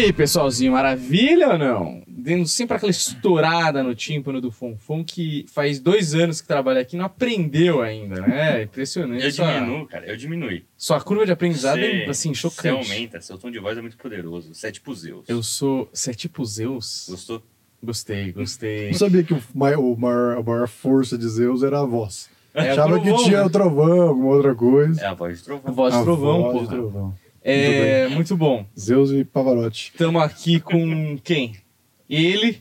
aí, pessoalzinho, maravilha ou não? Dando sempre aquela estourada no tímpano do Fonfon, que faz 2 anos que trabalha aqui e não aprendeu ainda, né? É impressionante. Eu diminuo, cara, eu diminui. Sua curva de aprendizado é, assim, Você chocante. aumenta, seu tom de voz é muito poderoso. Você é tipo Zeus. Você é tipo Zeus? Gostou? Gostei. Eu sabia que a maior força de Zeus era a voz. É, Achava que tinha o trovão, alguma outra coisa. É a voz de trovão. A voz de trovão, voz de porra. trovão. É, muito bom. Zeus e Pavarotti. Estamos aqui com quem? Ele,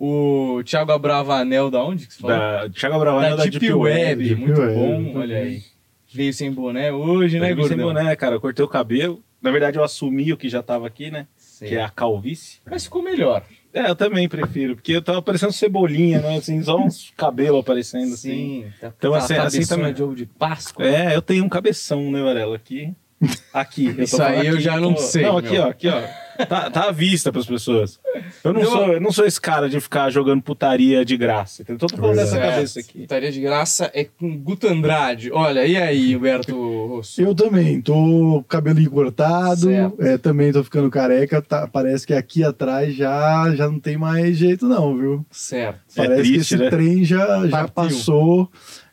o Thiago Abravanel, da onde que você falou? Thiago Abravanel Da Deep Web. Deep Muito Web, bom, também. olha aí. Veio sem boné hoje, né, Sem gordão? boné, cara. Eu cortei o cabelo. Na verdade, eu assumi o que já tava aqui, né? Sei. Que é a calvície. Mas ficou melhor. É, eu também prefiro, porque eu tava parecendo cebolinha, né? Assim, só uns cabelos aparecendo, assim. Sim. Tá, Então, assim cabeçona também. de ovo de Páscoa. É, eu tenho um cabeção, né, Varela? Aqui. Aqui. Eu tô Isso falando aí eu aqui, já não sei, Não, aqui, meu. ó, aqui, ó. Tá à vista pras pessoas. Eu não sou esse cara de ficar jogando putaria de graça. Entendeu? Tô falando dessa Certo. cabeça aqui. Putaria de graça é com Guto Andrade. Olha, e aí, Humberto Rosso? Eu também, tô com cabelinho cortado, Certo. também tô ficando careca, parece que aqui atrás já não tem mais jeito não, viu? Certo. Parece triste, que esse né? trem já Partiu. passou.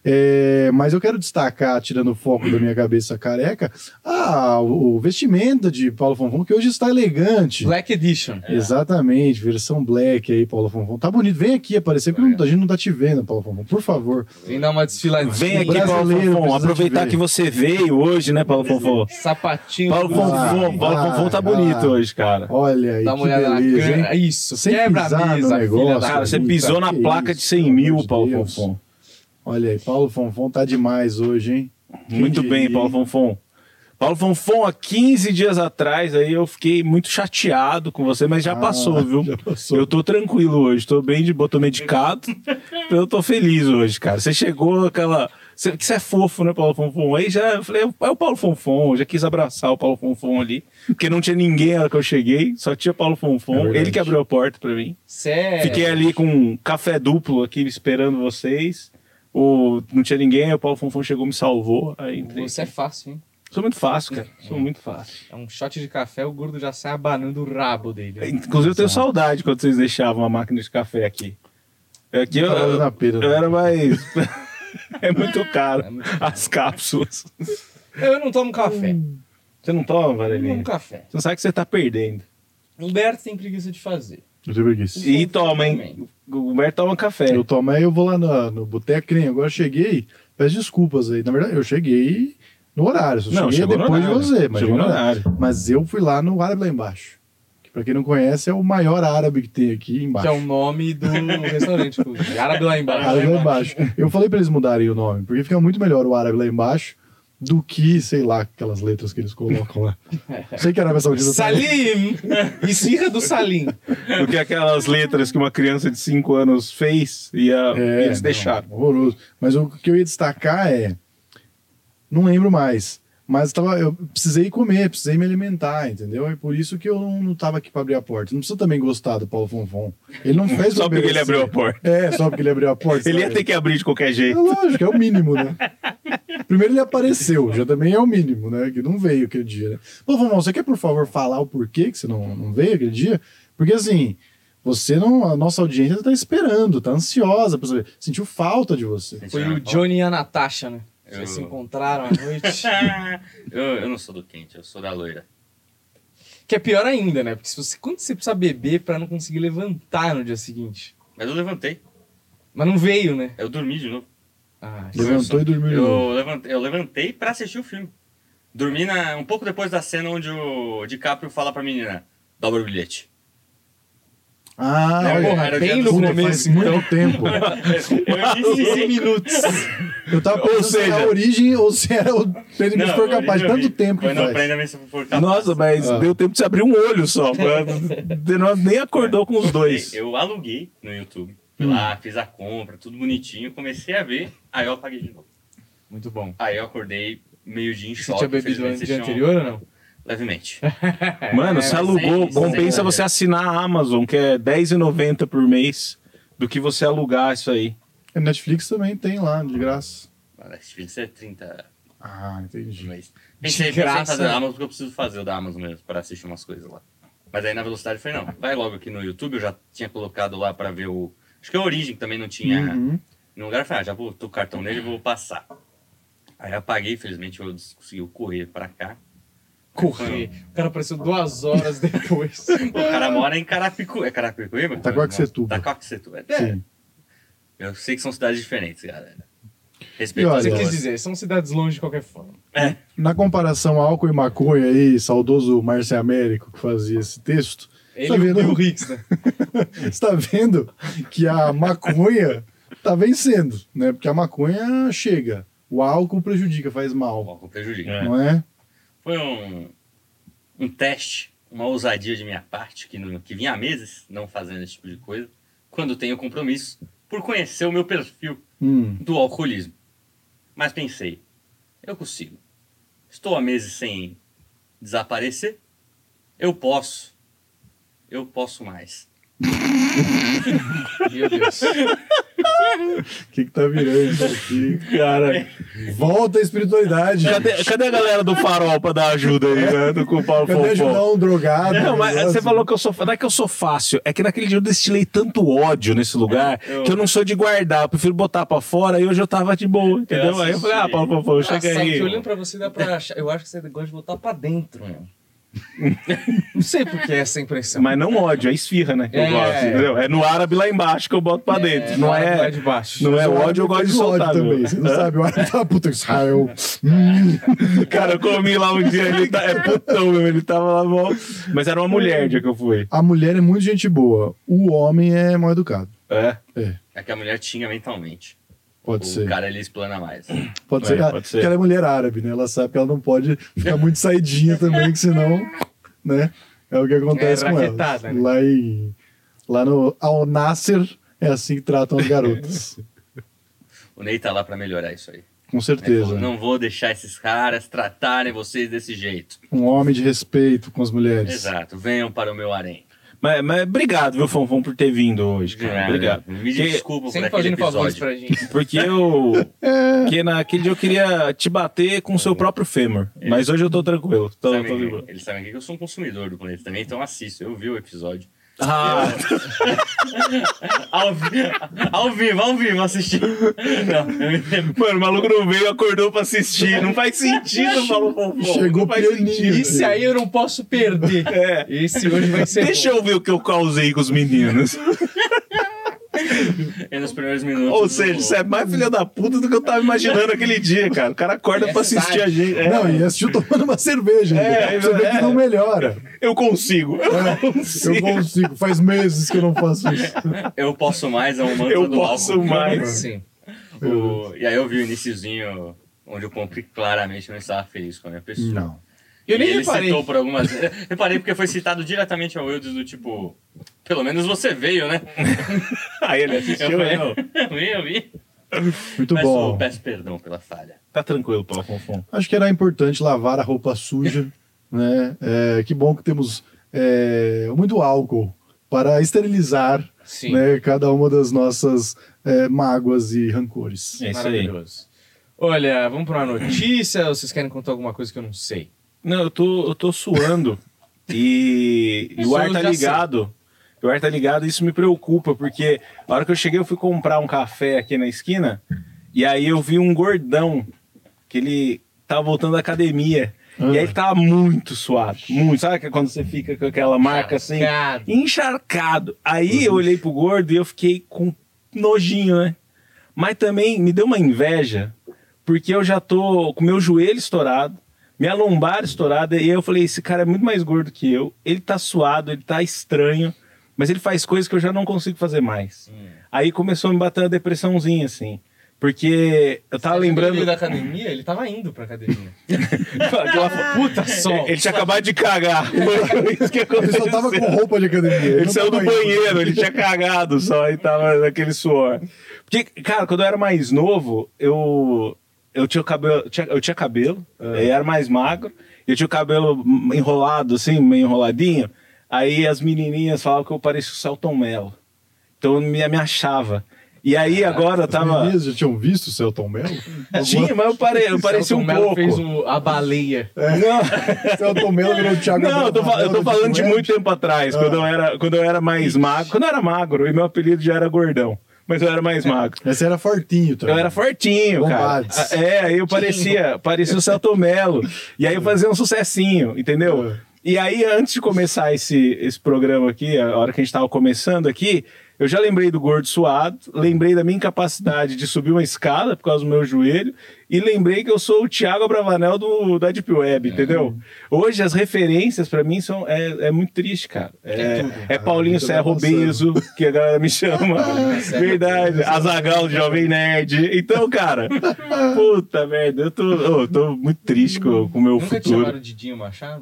Mas eu quero destacar, tirando o foco da minha cabeça careca, o vestimenta de Paulo Fonfon, que hoje está elegante. Black Edition. Exatamente, versão black aí, Paulo Fonfon. Tá bonito, vem aqui aparecer, porque a gente não tá te vendo, Paulo Fonfon, por favor. Vem dar uma desfiladinha. Vem aqui, brasileiro Paulo precisa Fonfon. te Aproveitar ver. que você veio hoje, né, Paulo Fonfon? Sapatinho. Paulo do- Fonfon, Paulo Fonfon tá bonito hoje, cara. Olha aí, Dá uma que olhada beleza, na hein? cana. Isso, Sem quebra a pisar no mesa, negócio. filha da... Cara, você Puta, pisou na que placa isso, de 100 pelo mil, amor de Paulo Deus. Fonfon. Olha aí, Paulo Fonfon tá demais hoje, hein? Quem Muito diria, bem, hein? Paulo Fonfon. Paulo Fonfon, há 15 dias atrás, aí eu fiquei muito chateado com você, mas já passou, viu? já passou. Eu tô tranquilo hoje, tô bem de boa, tô medicado, então eu tô feliz hoje, cara. Você chegou aquela... Você é fofo, né, Paulo Fonfon? Aí já eu falei, é o Paulo Fonfon, eu já quis abraçar o Paulo Fonfon ali, porque não tinha ninguém na hora que eu cheguei, só tinha Paulo Fonfon, verdade. ele que abriu a porta pra mim. Sério. Fiquei ali com um café duplo aqui esperando vocês. Não tinha ninguém, aí o Paulo Fonfon chegou e me salvou. Aí entrei. Você é fácil, hein? Sou muito fácil, cara. Sou muito fácil. É um shot de café, o gordo já sai abanando o rabo dele. Inclusive, eu tenho saudade quando vocês deixavam a máquina de café aqui. Aqui eu, Tá valendo a pena, eu né? era mais. É muito caro. É muito caro. As cápsulas. Eu não tomo café. Você não toma, Eu não Varelinha? tomo café. Você não sabe que você tá perdendo. Humberto tem preguiça de fazer. Eu tenho preguiça. E toma, hein? O Humberto toma café. Eu tomo, aí eu vou lá no boteco, que nem agora eu cheguei, peço desculpas aí. Na verdade, eu cheguei no horário, só cheguei chegou no depois de horário. você. Mas, Chegou no cheguei horário. mas eu fui lá no árabe lá embaixo. Que pra quem não conhece, é o maior árabe que tem aqui Que embaixo. é o nome do restaurante, inclusive. Árabe lá embaixo. Árabe lá embaixo. Eu falei pra eles mudarem o nome, porque fica muito melhor o árabe lá embaixo do que, sei lá, aquelas letras que eles colocam lá. Sei que a Arábia Saudita... Salim! Esfirra do Salim. Do que aquelas letras que uma criança de 5 anos fez e eles não, deixaram. horroroso. Mas o que eu ia destacar é... Não lembro mais. Mas eu precisei comer, precisei me alimentar, entendeu? É por isso que eu não tava aqui pra abrir a porta. Não precisa também gostar do Paulo Fonfon. Ele não fez Só pra porque ele obedecer. abriu a porta. É, só porque ele abriu a porta. Ele ia sabe? ter que abrir de qualquer É jeito. lógico, é o mínimo, né? Primeiro ele apareceu, já também é o mínimo, né? Que não veio aquele dia, né? Pô, Fonfon, você quer, por favor, falar o porquê que você não veio aquele dia? Porque, assim, a nossa audiência tá esperando, tá ansiosa pra saber. Sentiu falta de você. Foi o Johnny e a Natasha, né? Vocês Eu- se encontraram à noite. eu não sou do quente, eu sou da loira. Que é pior ainda, né? Porque quando você precisa beber pra não conseguir levantar no dia seguinte? Mas eu levantei, Mas não veio, né? eu dormi de novo. Ah, Levantou e dormiu de novo. Eu levantei pra assistir o filme. Dormi um pouco depois da cena onde o DiCaprio fala pra menina, dobra o bilhete. Ah, É, olha, porra, era o dia bem do no puta, cinema. faz começo, então. muito tempo. Eu disse 15 minutos. Eu tava pensando se era a origem ou se era o Prenda-me se for capaz. Tanto tempo que Foi não, faz. prenda-me se for capaz. Nossa, mas deu tempo de você abrir um olho só. Nós nem acordou com os dois. Eu aluguei no YouTube. Fui lá, fiz a compra, tudo bonitinho. Comecei a ver, aí eu apaguei de novo. Muito bom. Aí eu acordei meio-dia em Você choque. tinha bebido no infelizmente, dia vocês tinham- anterior ou não? Levemente. Mano, você alugou, sem- compensa sem- você assinar a Amazon, que é R$10,90 por mês, do que você alugar isso aí. A Netflix também tem lá, de graça. Netflix é 30 Ah, por entendi. mês. De Pensei em graça. fazer da Amazon, porque eu preciso fazer o da Amazon mesmo, para assistir umas coisas lá. Mas aí na velocidade eu falei, não, vai logo aqui no YouTube, eu já tinha colocado lá pra ver o... Acho que a Origem também não tinha... No lugar eu falei, já vou o cartão nele e vou passar. Aí eu apaguei, infelizmente eu consegui correr pra cá. Correr. O cara apareceu 2 horas depois. O cara mora em Carapicuíba. É Carapicuíba? Taquaquecetuba. Taquaquecetuba. Sim. Eu sei que são cidades diferentes, galera. E Respeito olha, Você as quis duas. dizer, são cidades longe de qualquer forma. Na comparação álcool e maconha aí, saudoso Márcio Américo que fazia esse texto, Ele tá e o vendo? Bill Hicks, né? você tá vendo que a maconha tá vencendo, né? Porque a maconha chega, o álcool prejudica, faz mal, Bom, prejudica. É. não é? Foi um teste, uma ousadia de minha parte, que vinha há meses não fazendo esse tipo de coisa, quando tenho compromisso, por conhecer o meu perfil do alcoolismo. Mas pensei, eu consigo. Estou há meses sem desaparecer. Eu posso mais. Meu Deus. O que tá virando isso aqui? Cara, Volta a espiritualidade. cadê a galera do farol pra dar ajuda aí, né? Do Paulo Cadê ajudar Fonfon? um drogado? Não, mas negócio? você falou que eu sou. Não é que eu sou fácil, é que naquele dia eu destilei tanto ódio nesse lugar que eu não sou de guardar, eu prefiro botar pra fora e hoje eu tava de boa, entendeu? Aí eu falei, Paulo Fonfon, chega Sabe aí. que olhando pra você dá pra achar. Eu acho que você gosta de botar pra dentro, meu. Não sei por que essa impressão. Mas não ódio, é esfirra, né? Que eu É. gosto, entendeu? É no árabe lá embaixo que eu boto pra dentro. Não lá é. de baixo. Não é O ódio, eu gosto de fez ódio soltar. também. meu. Você não sabe, o árabe tá puta Israel. Cara, eu comi lá um dia, ele é putão, meu, ele tava lá bom. Mas era uma mulher o dia que eu fui. A mulher é muito gente boa, o homem é mal educado. É? É que a mulher tinha mentalmente. Pode O ser. cara, ele explana mais. Pode ser. pode ser. Porque ela é mulher árabe, né? Ela sabe que ela não pode ficar muito saidinha também, que senão, né? É o que acontece com ela. raquetada, né? Lá no Al Nasser é assim que tratam as garotas. O Ney tá lá pra melhorar isso aí. Com Ele certeza. falou, não vou deixar esses caras tratarem vocês desse jeito. Um homem de respeito com as mulheres. Exato, venham para o meu harém. Mas obrigado, viu, Fonfon, por ter vindo hoje, cara. Obrigado. Me Que- desculpa por Sempre aquele fazendo favores episódio. pra gente. Porque porque naquele dia eu queria te bater com o seu próprio fêmur. Mas hoje eu tô tranquilo. Tô de boa. Eles sabem que eu sou um consumidor do planeta também, então assisto. Eu vi o episódio. Ah, Ao vivo, assisti. Não, eu me lembro. mano, o maluco não veio, acordou pra assistir. Não faz sentido, Paulo Fonfon. Chegou Não faz pianinho. sentido. Esse aí eu não posso perder. É. Esse hoje vai ser. Deixa eu ver o que eu causei com os meninos. E nos primeiros minutos. Ou seja, você é mais filha da puta do que eu tava imaginando aquele dia, cara. O cara acorda pra assistir a gente. É. Não, e assistiu tomando uma cerveja. É, Você vê é. que não melhora. Eu consigo. Eu consigo. Faz meses que eu não faço isso. Eu posso mais, é um mantra Eu do posso álcool. mais. Sim. E aí eu vi o iniciozinho onde o Compri claramente não estava feliz com a minha pessoa. Não. Eu nem E ele reparei. citou por algumas vezes. Reparei porque foi citado diretamente ao Eudes do tipo, pelo menos você veio, né? Aí ele assistiu, Eu não. vi. Muito Mas bom. eu peço perdão pela falha. Tá tranquilo, Paulo Fonfon. Acho que era importante lavar a roupa suja, né? Que bom que temos muito álcool para esterilizar, Sim. né, cada uma das nossas mágoas e rancores. É isso aí. Maravilhoso. Olha, vamos pra uma notícia ou vocês querem contar alguma coisa que eu não sei? Não, eu tô suando e o ar tá Já sei. ligado. O ar tá ligado e isso me preocupa, porque a hora que eu cheguei eu fui comprar um café aqui na esquina e aí eu vi um gordão que ele tava voltando da academia. E aí ele tava muito suado, muito. Sabe que quando você fica com aquela marca assim? Encharcado. Encharcado. Aí eu olhei pro gordo e eu fiquei com nojinho, né? Mas também me deu uma inveja, porque eu já tô com meu joelho estourado, minha lombar estourada, e aí eu falei, esse cara é muito mais gordo que eu, ele tá suado, ele tá estranho, mas ele faz coisas que eu já não consigo fazer mais. Aí começou a me bater uma depressãozinha, assim, porque eu tava lembrando... Ele da academia, ele tava indo pra academia. Aquela- Puta sol. Ele tinha acabado de cagar. Foi isso que Ele aconteceu. só tava com roupa de academia. Ele não saiu do tava indo. banheiro, ele tinha cagado só e tava naquele suor. Porque, cara, quando eu era mais novo, eu tinha cabelo, eu tinha cabelo, eu era mais magro, eu tinha o cabelo enrolado, assim, meio enroladinho. Aí as menininhas falavam que eu parecia o Selton Mello. Então eu me achava. E aí agora eu As tava... meninas já tinham visto o Celton Mello? Tinha, mas eu pareci um Mello pouco. fez a baleia. O Celton Mello virou o Thiago Não, eu tô falando de Web. muito tempo atrás, quando eu era mais magro. Quando eu era magro, e meu apelido já era gordão. Mas eu era mais magro. Mas você era fortinho também. Eu era fortinho, cara. Lombardes. Aí eu parecia o Celton Mello. E aí eu fazia um sucessinho, entendeu? E aí, antes de começar esse programa aqui, a hora que a gente tava começando aqui, eu já lembrei do gordo suado, lembrei da minha incapacidade de subir uma escada por causa do meu joelho, e lembrei que eu sou o Thiago Abravanel da Deep Web, entendeu? Hoje as referências pra mim são muito triste, cara. É Paulinho Serra obeso, que a galera me chama. Verdade. Azaghal, Jovem Nerd. Então, cara, puta merda, eu tô muito triste com o meu Nunca te futuro. chamaram de Dinho Machado?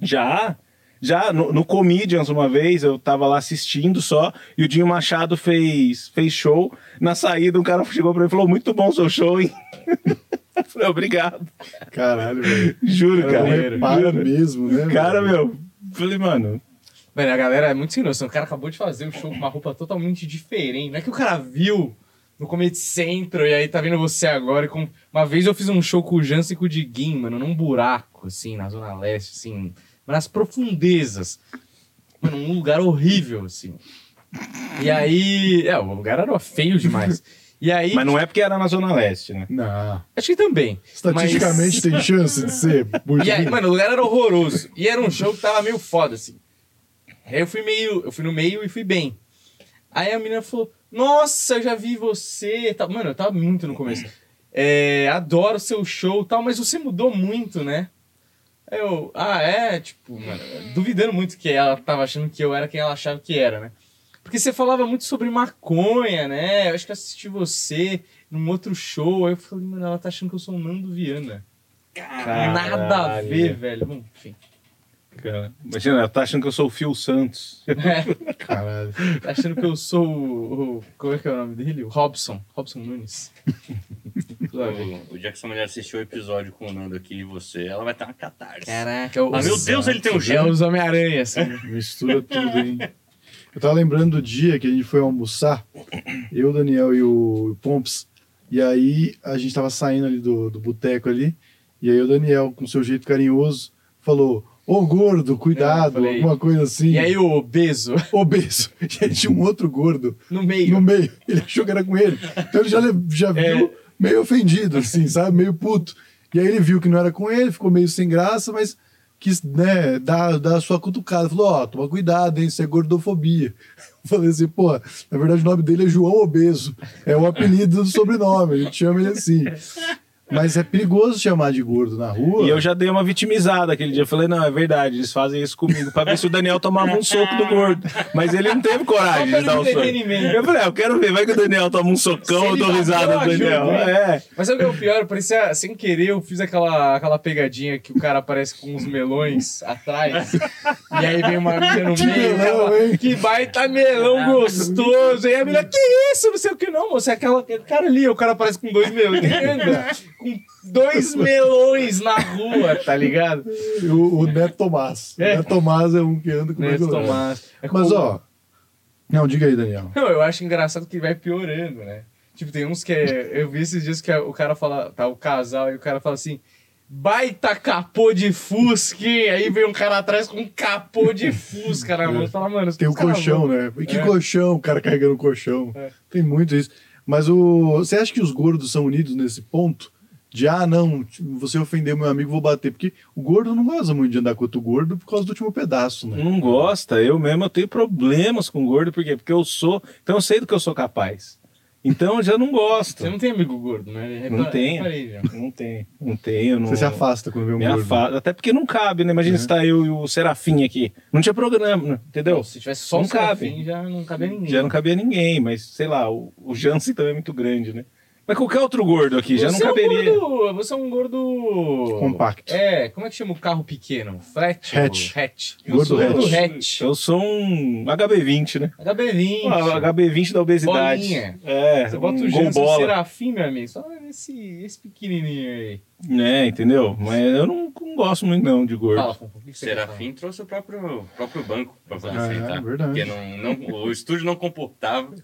Já no Comedians uma vez, eu tava lá assistindo só, e o Dinho Machado fez show. Na saída, um cara chegou pra mim e falou: muito bom seu show, hein? Eu falei: obrigado. Caralho, velho. Juro, Cara, cara. repara mesmo, né? Cara, velho? falei, mano. Mano, a galera é muito sem noção. O cara acabou de fazer um show com uma roupa totalmente diferente. Não é que o cara viu no Comedy Central e aí tá vendo você agora. Uma vez eu fiz um show com o Jansen e com o Diguinho, mano, num buraco, assim, na Zona Leste, assim, nas profundezas. Mano, um lugar horrível, assim. E aí... o lugar era feio demais. E aí... Mas não é porque era na Zona Leste, né? Não. Acho que também. Estatisticamente tem chance de ser muito E aí, ruim. mano, o lugar era horroroso. E era um show que tava meio foda, assim. Aí eu fui no meio e fui bem. Aí a menina falou: nossa, eu já vi você. Mano, eu tava muito no começo. Adoro seu show e tal, mas você mudou muito, né? Aí eu, tipo, mano, duvidando muito que ela tava achando que eu era quem ela achava que era, né? Porque você falava muito sobre maconha, né? Eu acho que eu assisti você num outro show. Aí eu falei: mano, ela tá achando que eu sou o Nando Viana. Nada a ver, velho. Bom, enfim. Cara, imagina, ela tá achando que eu sou o Phil Santos. Caralho. Tá achando que eu sou o... Como é que é o nome dele? O Robson Nunes. O dia que essa mulher assistiu o episódio com o Nando aqui e você, ela vai ter uma catarse. Caraca, Meu Deus, ele tem um É cheiro. os Homem-Aranha, assim. Mistura tudo, hein? Eu tava lembrando do dia que a gente foi almoçar, eu, o Daniel e o Pomps, e aí a gente tava saindo ali do boteco ali, e aí o Daniel, com seu jeito carinhoso, falou: ô gordo, cuidado, falei. alguma coisa assim. E aí o obeso, Obeso. E aí tinha um outro gordo no meio. no meio. Ele achou que era com ele. Então ele já viu meio ofendido, assim, sabe? Meio puto. E aí ele viu que não era com ele, ficou meio sem graça, mas quis, né, dar a sua cutucada. Falou: toma cuidado, hein, isso é gordofobia. Eu falei assim: pô, na verdade o nome dele é João Obeso. É o apelido do sobrenome, a gente chama ele assim. Mas é perigoso chamar de gordo na rua. E eu já dei uma vitimizada aquele dia. Eu falei: não, é verdade, eles fazem isso comigo pra ver se o Daniel tomava um soco do gordo. Mas ele não teve coragem de dar um soco. Eu falei: eu quero ver, vai que o Daniel toma um socão, eu dou risada do Daniel. Mas sabe o que é o pior? Parecia, sem querer, eu fiz aquela pegadinha que o cara aparece com uns melões atrás. E aí vem uma menina no meio. melão, hein? Que baita melão gostoso. E a menina: que isso? Não sei o que não, moça. É aquele cara ali, o cara aparece com 2 melões. Quem anda com 2 melões na rua, tá ligado? O Neto Tomás. O Neto Tomás é um que anda com Neto melão. Tomás. Mas, não, diga aí, Daniel. Não, eu acho engraçado que vai piorando, né? Tipo, tem uns que eu vi esses dias que o cara fala, tá o casal, e o cara fala assim: baita capô de Fusca, hein? Aí vem um cara atrás com um capô de Fusca na mão. Você fala: mano, Tem o colchão, né? E que colchão? O cara carregando o colchão. Tem muito isso. Mas você acha que os gordos são unidos nesse ponto? De, não, você ofendeu meu amigo, vou bater. Porque o gordo não gosta muito de andar com outro gordo por causa do último pedaço, né? Não gosta, eu tenho problemas com gordo, por quê? Porque eu sei do que eu sou capaz. Então eu já não gosto. Você não tem amigo gordo, né? Não tenho. Não tenho. Não... Você se afasta quando vê um gordo. Até porque não cabe, né? Imagina se tá eu e o Serafim aqui. Não tinha programa, entendeu? Não, se tivesse só não um Serafim, já não cabia ninguém. Já não cabia ninguém, mas sei lá, o Jansen também é muito grande, né? Mas qualquer outro gordo aqui já não caberia. Você é um gordo... compacto. Como é que chama o carro pequeno? Flat? Hatch. Eu sou Gordo gordo hatch. hatch. Eu sou um HB20, né? HB20. HB20 da obesidade. Bolinha. É, Você bota o Jansen, o Serafim, meu amigo. Só esse pequenininho aí. Entendeu? Mas eu não gosto muito não de gordo. Fala, Fofo, o que você quer Serafim trouxe o próprio banco pra poder É sentar. verdade. Porque o estúdio não comportava.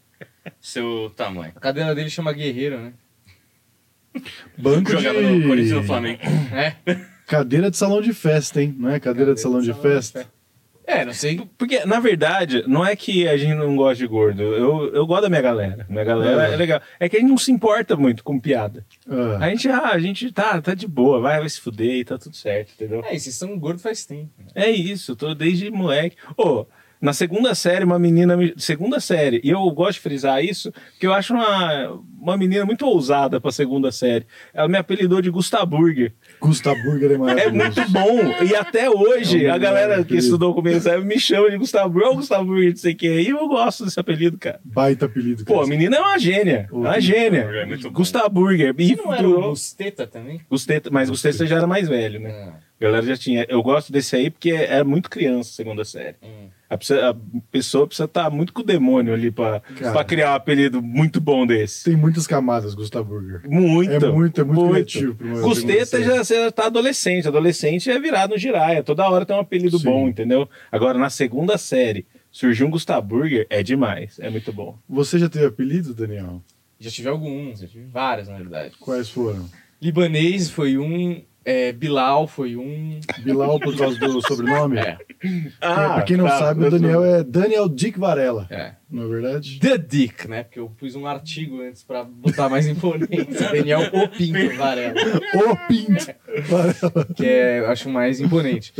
seu tamanho. A cadeira dele chama Guerreiro, né? Banco Jogava no Corinthians e no de... Flamengo. É. Cadeira de salão de festa, hein? Não é cadeira de salão de festa? É, não sei. Porque, na verdade, não é que a gente não gosta de gordo. Eu gosto da minha galera. Minha galera é legal. É que a gente não se importa muito com piada. Ah. A gente tá de boa, vai se fuder e tá tudo certo, entendeu? É, e vocês são gordos faz tempo. É isso, eu tô desde moleque. Ô, na segunda série, uma menina. Segunda série, e eu gosto de frisar isso, porque eu acho uma menina muito ousada pra segunda série. Ela me apelidou de Gustaburger. Gustaburger é É maravilhoso. muito bom. E até hoje, É um a galera que apelido. estudou comigo sabe, me chama de Gustaburger. Ô, Gustaburger, não sei o que. E eu gosto desse apelido, cara. Baita apelido. Pô, cara. a menina é uma gênia. Uma gênia. É muito bom. Gustaburger. E Não era o durou. Gusteta também? Gusteta, mas Gusteta já era mais velho, né? Ah, A galera já tinha. Eu gosto desse aí porque é muito criança, segunda série. A pessoa precisa estar muito com o demônio ali pra criar um apelido muito bom desse. Tem muitas camadas, Gustaburger. Muito. É muito criativo. pra uma segunda Gusteta série. já você tá adolescente. Adolescente é virado no giraia. Toda hora tem um apelido Sim. bom, entendeu? Agora, na segunda série, surgiu um Gustaburger, é demais. É muito bom. Você já teve apelido, Daniel? já tive alguns, já tive vários, na verdade. Quais foram? Libanês foi um, Bilal foi um. Bilal por causa do sobrenome? É. Pra quem não sabe, o Daniel é Daniel Dick Varela. É. Não é verdade? The Dick, né? Porque eu pus um artigo antes pra botar mais imponência. Daniel O Pinto Varela. O Pinto Varela. Que eu acho mais imponente.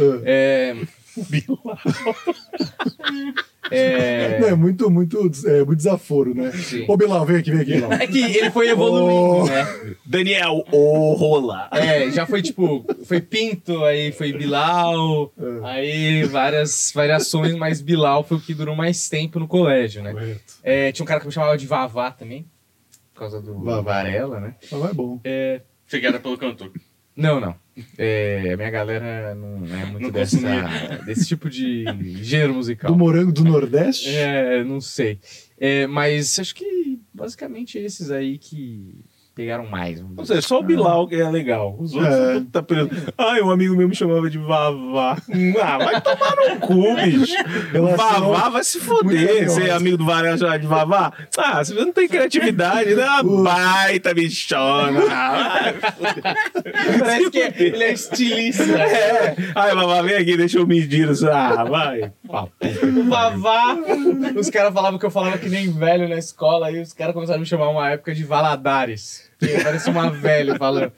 Não, é muito desaforo, né? Sim. Ô, Bilal, vem aqui, Bilal. É que ele foi evoluindo, né? Daniel, o rola. Já foi tipo, foi Pinto, aí foi Bilal, aí várias variações, mas Bilal foi o que durou mais tempo no colégio, né? Correto. Tinha um cara que me chamava de Vavá também, por causa do Varela, né? Mas vai bom. Cheguei era pelo cantor. Não. A minha galera não é muito Não desse tipo de gênero musical. Do Morango do Nordeste? Não sei. Mas acho que basicamente esses aí que pegaram mais. Não sei, só o Bilal que é legal. Os outros tá preso. Ai, um amigo meu me chamava de Vavá. Vai tomar no cu, bicho. Vavá vai se foder. Você é amigo do Varela chamar de Vavá? Você não tem criatividade, né? Baita bichona. Parece que ele é estilista. Ai, Vavá, vem aqui, deixa eu medir isso. Vai. O Vavá. Os caras falavam que eu falava que nem velho na escola, aí os caras começaram a me chamar uma época de Valadares. Parece uma velha falando.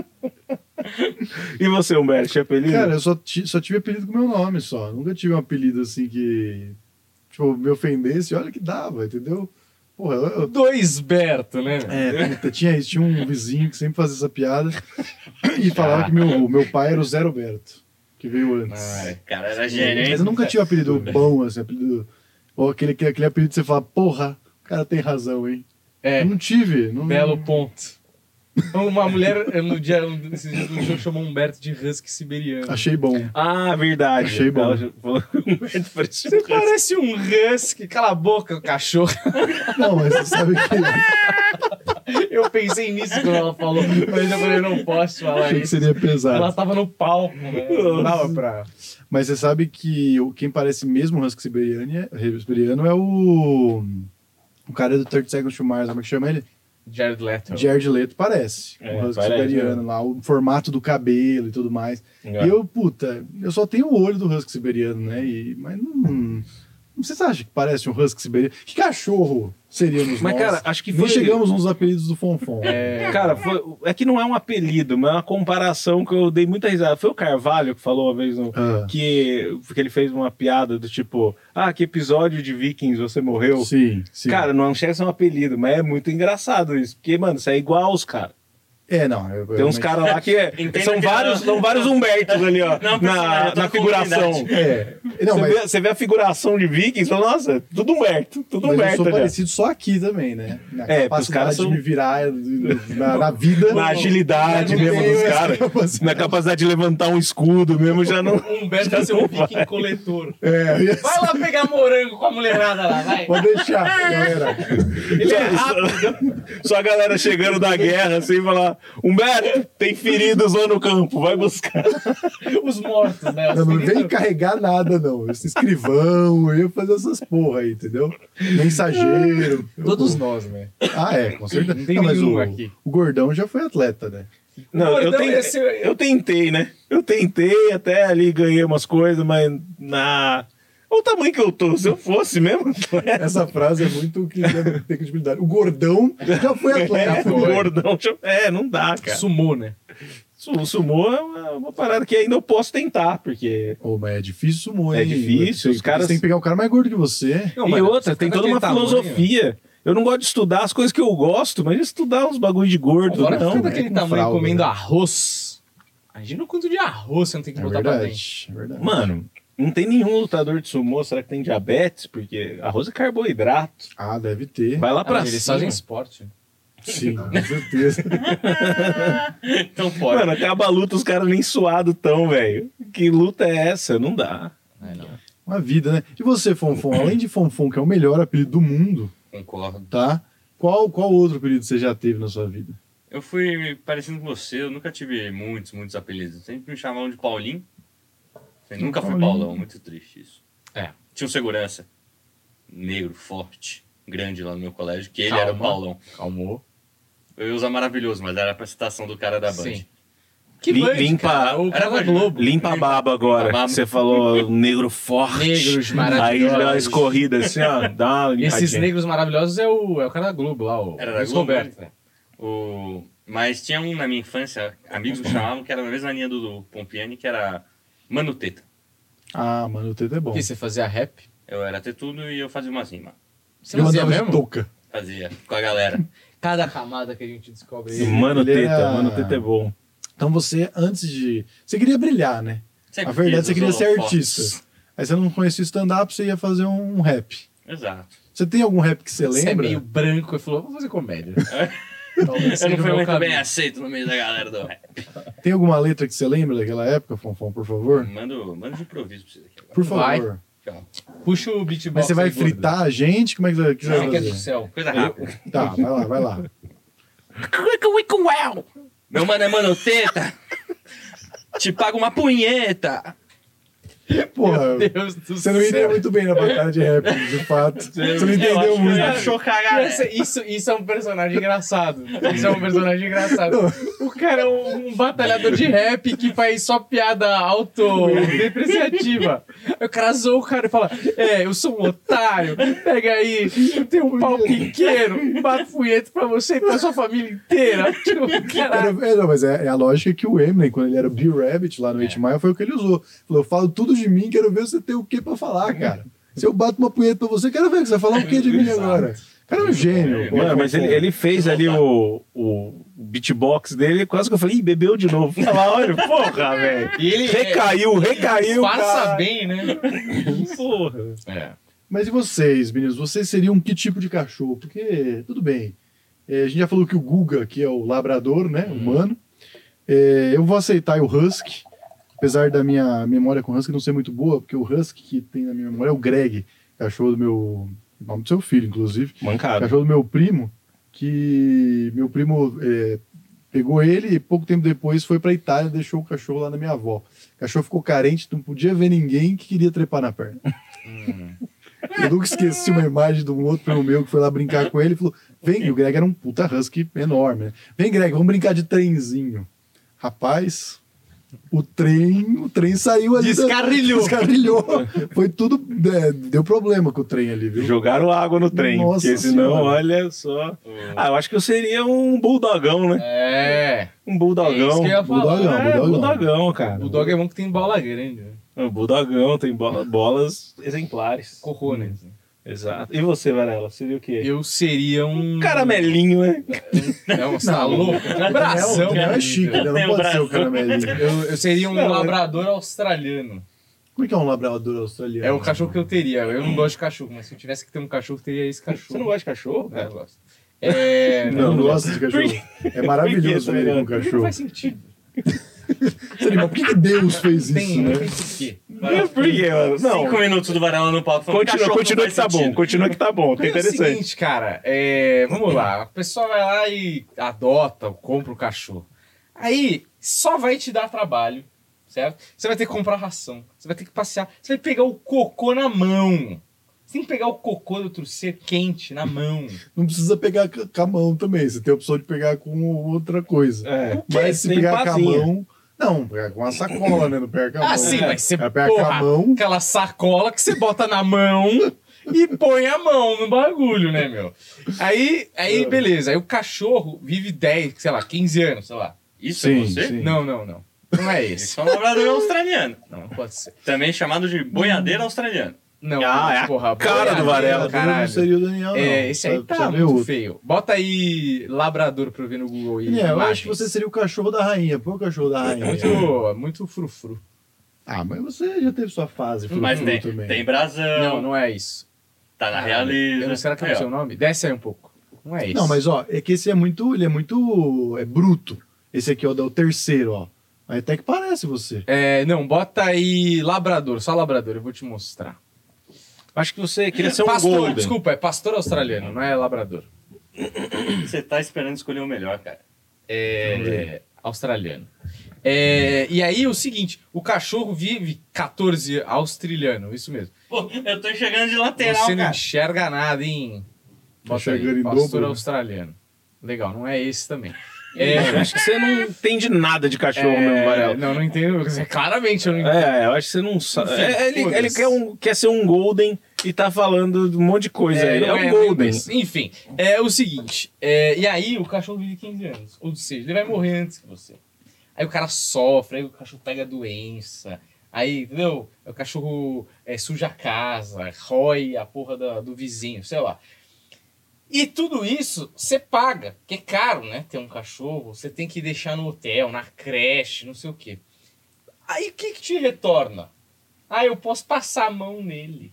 E você, Humberto, tinha apelido? Cara, eu só tive apelido com meu nome só. Nunca tive um apelido assim que, tipo, me ofendesse. Olha que dava, entendeu? Porra, Doisberto, né? Puta, tinha isso. Tinha um vizinho que sempre fazia essa piada e falava que meu pai era o Zé Roberto, que veio antes. Cara, era gênio, hein? Mas eu nunca tive apelido bom, assim, apelido... Ou aquele apelido que você fala, porra, o cara tem razão, hein? Eu não tive. Não... Belo ponto. Uma mulher, esses dias no show, chamou Humberto de husky siberiano. Achei bom. Verdade. Achei bom. Humberto parecia Você parece um husky. Cala a boca, cachorro. Não, mas você sabe que... Eu pensei nisso quando ela falou, mas eu falei, não posso falar Achei que isso. seria pesado. Ela tava no palco, né? Não dava pra... Mas você sabe que quem parece mesmo um husky siberiano é o cara do 30 Seconds to Mars, como é que chama ele? Jared Leto. Jared Leto parece. Um husky parece, siberiano lá, o formato do cabelo e tudo mais. E eu só tenho o olho do husky siberiano, né? Mas não... Você acha que parece um husky siberiano? Que cachorro seríamos Mas, nós? cara, acho que Nem foi... chegamos nos apelidos do Fonfon. Cara, é que não é um apelido, mas é uma comparação que eu dei muita risada. Foi o Carvalho que falou uma vez que ele fez uma piada do tipo, que episódio de Vikings você morreu? Sim. Cara, não chega a ser um apelido, mas é muito engraçado isso. Porque, mano, isso é igual aos caras. Tem uns caras lá que são vários Humbertos ali, ó, na figuração. Você vê a figuração de Vikings, fala, nossa, tudo Humberto. Mas eu sou parecido só aqui também, né? Na capacidade os caras de me virar na vida. Na agilidade mesmo dos caras. Na capacidade de levantar um escudo mesmo, já não... Humberto vai ser um viking coletor. Vai lá pegar morango com a mulherada lá, vai. Pode deixar, galera. Ele é rápido. Só a galera chegando da guerra, assim, falar... Humberto, tem feridos lá no campo, vai buscar. Os mortos, né? Não vem carregar nada, não. Esse escrivão, eu ia fazer essas porra aí, entendeu? Mensageiro. Todos nós, né? Ah, com certeza. Não tem mas nenhum aqui. o Gordão já foi atleta, né? Não, eu tentei, né? Eu tentei, até ali ganhei umas coisas, mas olha o tamanho que eu tô, se eu fosse mesmo. Essa frase é muito que deve ter credibilidade. O Gordão já foi atleta. O Gordão não dá, cara. Sumô, né? Sumô é uma parada que ainda eu posso tentar, porque... Mas é difícil sumô, hein? É difícil, os caras... Você tem que pegar um cara mais gordo que você. Não, e mano, outra, tem toda uma filosofia. Eu não gosto de estudar as coisas que eu gosto, mas estudar uns bagulho de gordo, Agora não. fica daquele com tamanho fralda, comendo né? arroz. Imagina o quanto de arroz você não tem que É botar pra dentro. verdade, é verdade. Mano, não tem nenhum lutador de sumô, será que tem diabetes? Porque arroz é carboidrato. Ah, deve ter. Vai lá pra Eles cima. fazem esporte. Sim, com certeza. Então pode. Mano, acaba a luta, os caras nem suado tão, velho. Que luta é essa? Não dá. Não. Uma vida, né? E você, Fonfon? Além de Fonfon, que é o melhor apelido do mundo, Concordo. tá? Qual outro apelido você já teve na sua vida? Eu fui parecido com você, eu nunca tive muitos apelidos. Sempre me chamavam de Paulinho. Eu nunca fui Paulinho. Paulão, muito triste isso. Tinha um segurança negro, forte, grande lá no meu colégio, que ele era o Paulão. Calmou. Eu ia usar maravilhoso, mas era pra citação do cara da Band. Sim. Que Band, Limpa- cara? O cara da Globo. Limpa a baba agora. Limpa a baba. Você falou negro forte. Negros Aí maravilhosos. dá uma escorrida assim, ó. Dá uma limpadinha. Esses negros maravilhosos é o cara da Globo lá, o Era da Luiz Globo, Roberto. né? Mas tinha um na minha infância, amigos me chamavam, que era a mesma linha do Pompiani, que era Mano Teta. Ah, mano, o Teto é bom. O que, você fazia rap? Eu era tetudo e eu fazia umas rimas. Você fazia andava de mesmo? touca. Fazia com a galera. Cada camada que a gente descobre aí. Mano Ele Teta, era- Mano Teta é bom. Então você, antes de... Você queria brilhar, né? Sempre A verdade, fiz você os queria ser holofotes. artista. Aí você não conhecia stand-up, você ia fazer um rap. Exato. Você tem algum rap que você Você é lembra? meio branco e falou, vou fazer comédia. Eu Talvez não seja o fui meu muito bem caminho. aceito no meio da galera do rap. Tem alguma letra que você lembra daquela época, Fonfon, por favor? Mando de improviso pra vocês aqui agora. Por Vai. favor. Aqui, ó. Puxa o beatbox. Mas você vai aí, gordo. fritar a gente? Como é que você Você quer vai do fazer? céu. Coisa rápida. Tá, vai lá. Meu mano é Mano Teta. Te paga uma punheta. Porra, Meu Deus do você não iria muito bem na batalha de rap, de fato. Você não entendeu muito. Achou cagar. Isso é um personagem engraçado. Isso é um personagem engraçado. O cara é um batalhador de rap que faz só piada autodepreciativa. O cara zoa o cara e fala: eu sou um otário, pega aí, eu tenho um pau pequeno, bato punheta pra você e pra sua família inteira. Tipo, caralho. Não, mas é a lógica que o Eminem, quando ele era o B-Rabbit lá no 8 Mile, foi o que ele usou. Falou, eu falo tudo de mim, quero ver você tem o que pra falar, cara. Se eu bato uma punheta pra você, quero ver que você vai falar o que de mim agora. O cara é um gênio. Mano, mas ele fez ali o beatbox dele, quase que eu falei, ih, bebeu de novo. Fala, olha, porra, velho. E ele Recaiu. Faça cara. bem, né? Porra. Mas e vocês, meninos? Vocês seriam que tipo de cachorro? Porque, tudo bem, a gente já falou que o Guga, que é o labrador, né, humano, eu vou aceitar o Husky, apesar da minha memória com o Husky não ser muito boa, porque o Husky que tem na minha memória é o Greg, cachorro do meu... nome do seu filho, inclusive. Mancado. Cachorro do meu primo, que meu primo pegou ele e pouco tempo depois foi pra Itália e deixou o cachorro lá na minha avó. O cachorro ficou carente, não podia ver ninguém que queria trepar na perna. Eu nunca esqueci uma imagem de um outro primo meu que foi lá brincar com ele e falou: vem, e o Greg era um puta husky enorme, né? Vem, Greg, vamos brincar de trenzinho. Rapaz, o trem saiu ali. Descarrilhou. Foi tudo. Deu problema com o trem ali, viu? Jogaram água no trem. Nossa Porque senão, Senhora. olha só. Eu acho que eu seria um bulldogão, né? Um É bulldogão. isso que eu ia falar. Bulldogão, cara. O dog é bom que tem bola grande. Né? O bulldogão tem bolas exemplares. Corrones. Exato. E você, Varela? Seria o quê? Eu seria um... Caramelinho, né? Não, você tá louco? Tem um brasão. Não é chique, né? Não Tem um pode ser o brasão. caramelinho. Eu seria um Não, labrador australiano. Como é que é um labrador australiano? É o cachorro que eu teria. Eu não gosto de cachorro, mas se eu tivesse que ter um cachorro, eu teria esse cachorro. Você não gosta de cachorro, É, cara? eu gosto. Eu não gosto de cachorro. É maravilhoso ver ele com Não cachorro. faz sentido. Mas por que Deus fez isso, Tem né? porquê. Por quê, mano? Não. 5 minutos do Varela no palco falando Continua que tá bom. Continua que tá bom. Tá É o interessante. seguinte, cara, vamos lá. A pessoa vai lá e adota, compra o cachorro. Aí só vai te dar trabalho, certo? Você vai ter que comprar ração, você vai ter que passear, você vai pegar o cocô na mão. Você tem que pegar o cocô do outro ser quente na mão. Não precisa pegar com a mão também. Você tem a opção de pegar com outra coisa. Mas se tem pegar com a pazinha. mão... Não, pegar com uma sacola, né? Não pega com a mão. Sim, mas você pega com a mão... aquela sacola que você bota na mão e põe a mão no bagulho, né, meu? Aí beleza. Aí o cachorro vive 10, sei lá, 15 anos, sei lá. Isso é você? sim. Não. Não é esse. Isso é um labrador australiano. Não pode ser. Também chamado de boiadeiro australiano. Não, É a cara do Varela. Não caralho. seria o Daniel, não. Esse aí Precisa tá ver muito outro. feio. Bota aí labrador pra eu ver no Google aí. Daniel, eu imagens. acho que você seria o cachorro da rainha. Põe o cachorro da rainha. Muito frufru. Ah, mas você já teve sua fase. Mas tem, também. tem brasão, Não é isso. tá na Eu Realiza. não será que é Aí, o ó. seu nome? Desce aí um pouco. Não é isso. Não, mas ó, é que esse ele é muito bruto. Esse aqui, ó, é o terceiro, ó. Aí até que parece você. Não, bota aí labrador, só labrador, eu vou te mostrar. Acho que você queria ser um pastor, golden. desculpa, é pastor australiano, não é labrador. Você tá esperando escolher o melhor, cara. Australiano. E aí o seguinte, o cachorro vive 14 australiano, isso mesmo. Pô, eu tô enxergando de lateral, Você não cara. enxerga nada, hein? Bota aí, enxergando em pastor dobro, né? australiano. Legal, não é esse também. Acho que você não entende nada de cachorro mesmo, Varela. Não entendo. Claramente eu não entendo. Eu acho que você não sabe. Enfim, Ele foda-se. quer ser um golden e tá falando de um monte de coisa aí. É não um golden. mas, enfim, é o seguinte. E aí o cachorro vive 15 anos. Ou seja, ele vai morrer antes que você. Aí o cara sofre, aí o cachorro pega doença. Aí, entendeu? O cachorro suja a casa, rói a porra do vizinho, sei lá. E tudo isso você paga, que é caro, né? Ter um cachorro, você tem que deixar no hotel, na creche, não sei o quê. Aí o que te retorna? Eu posso passar a mão nele.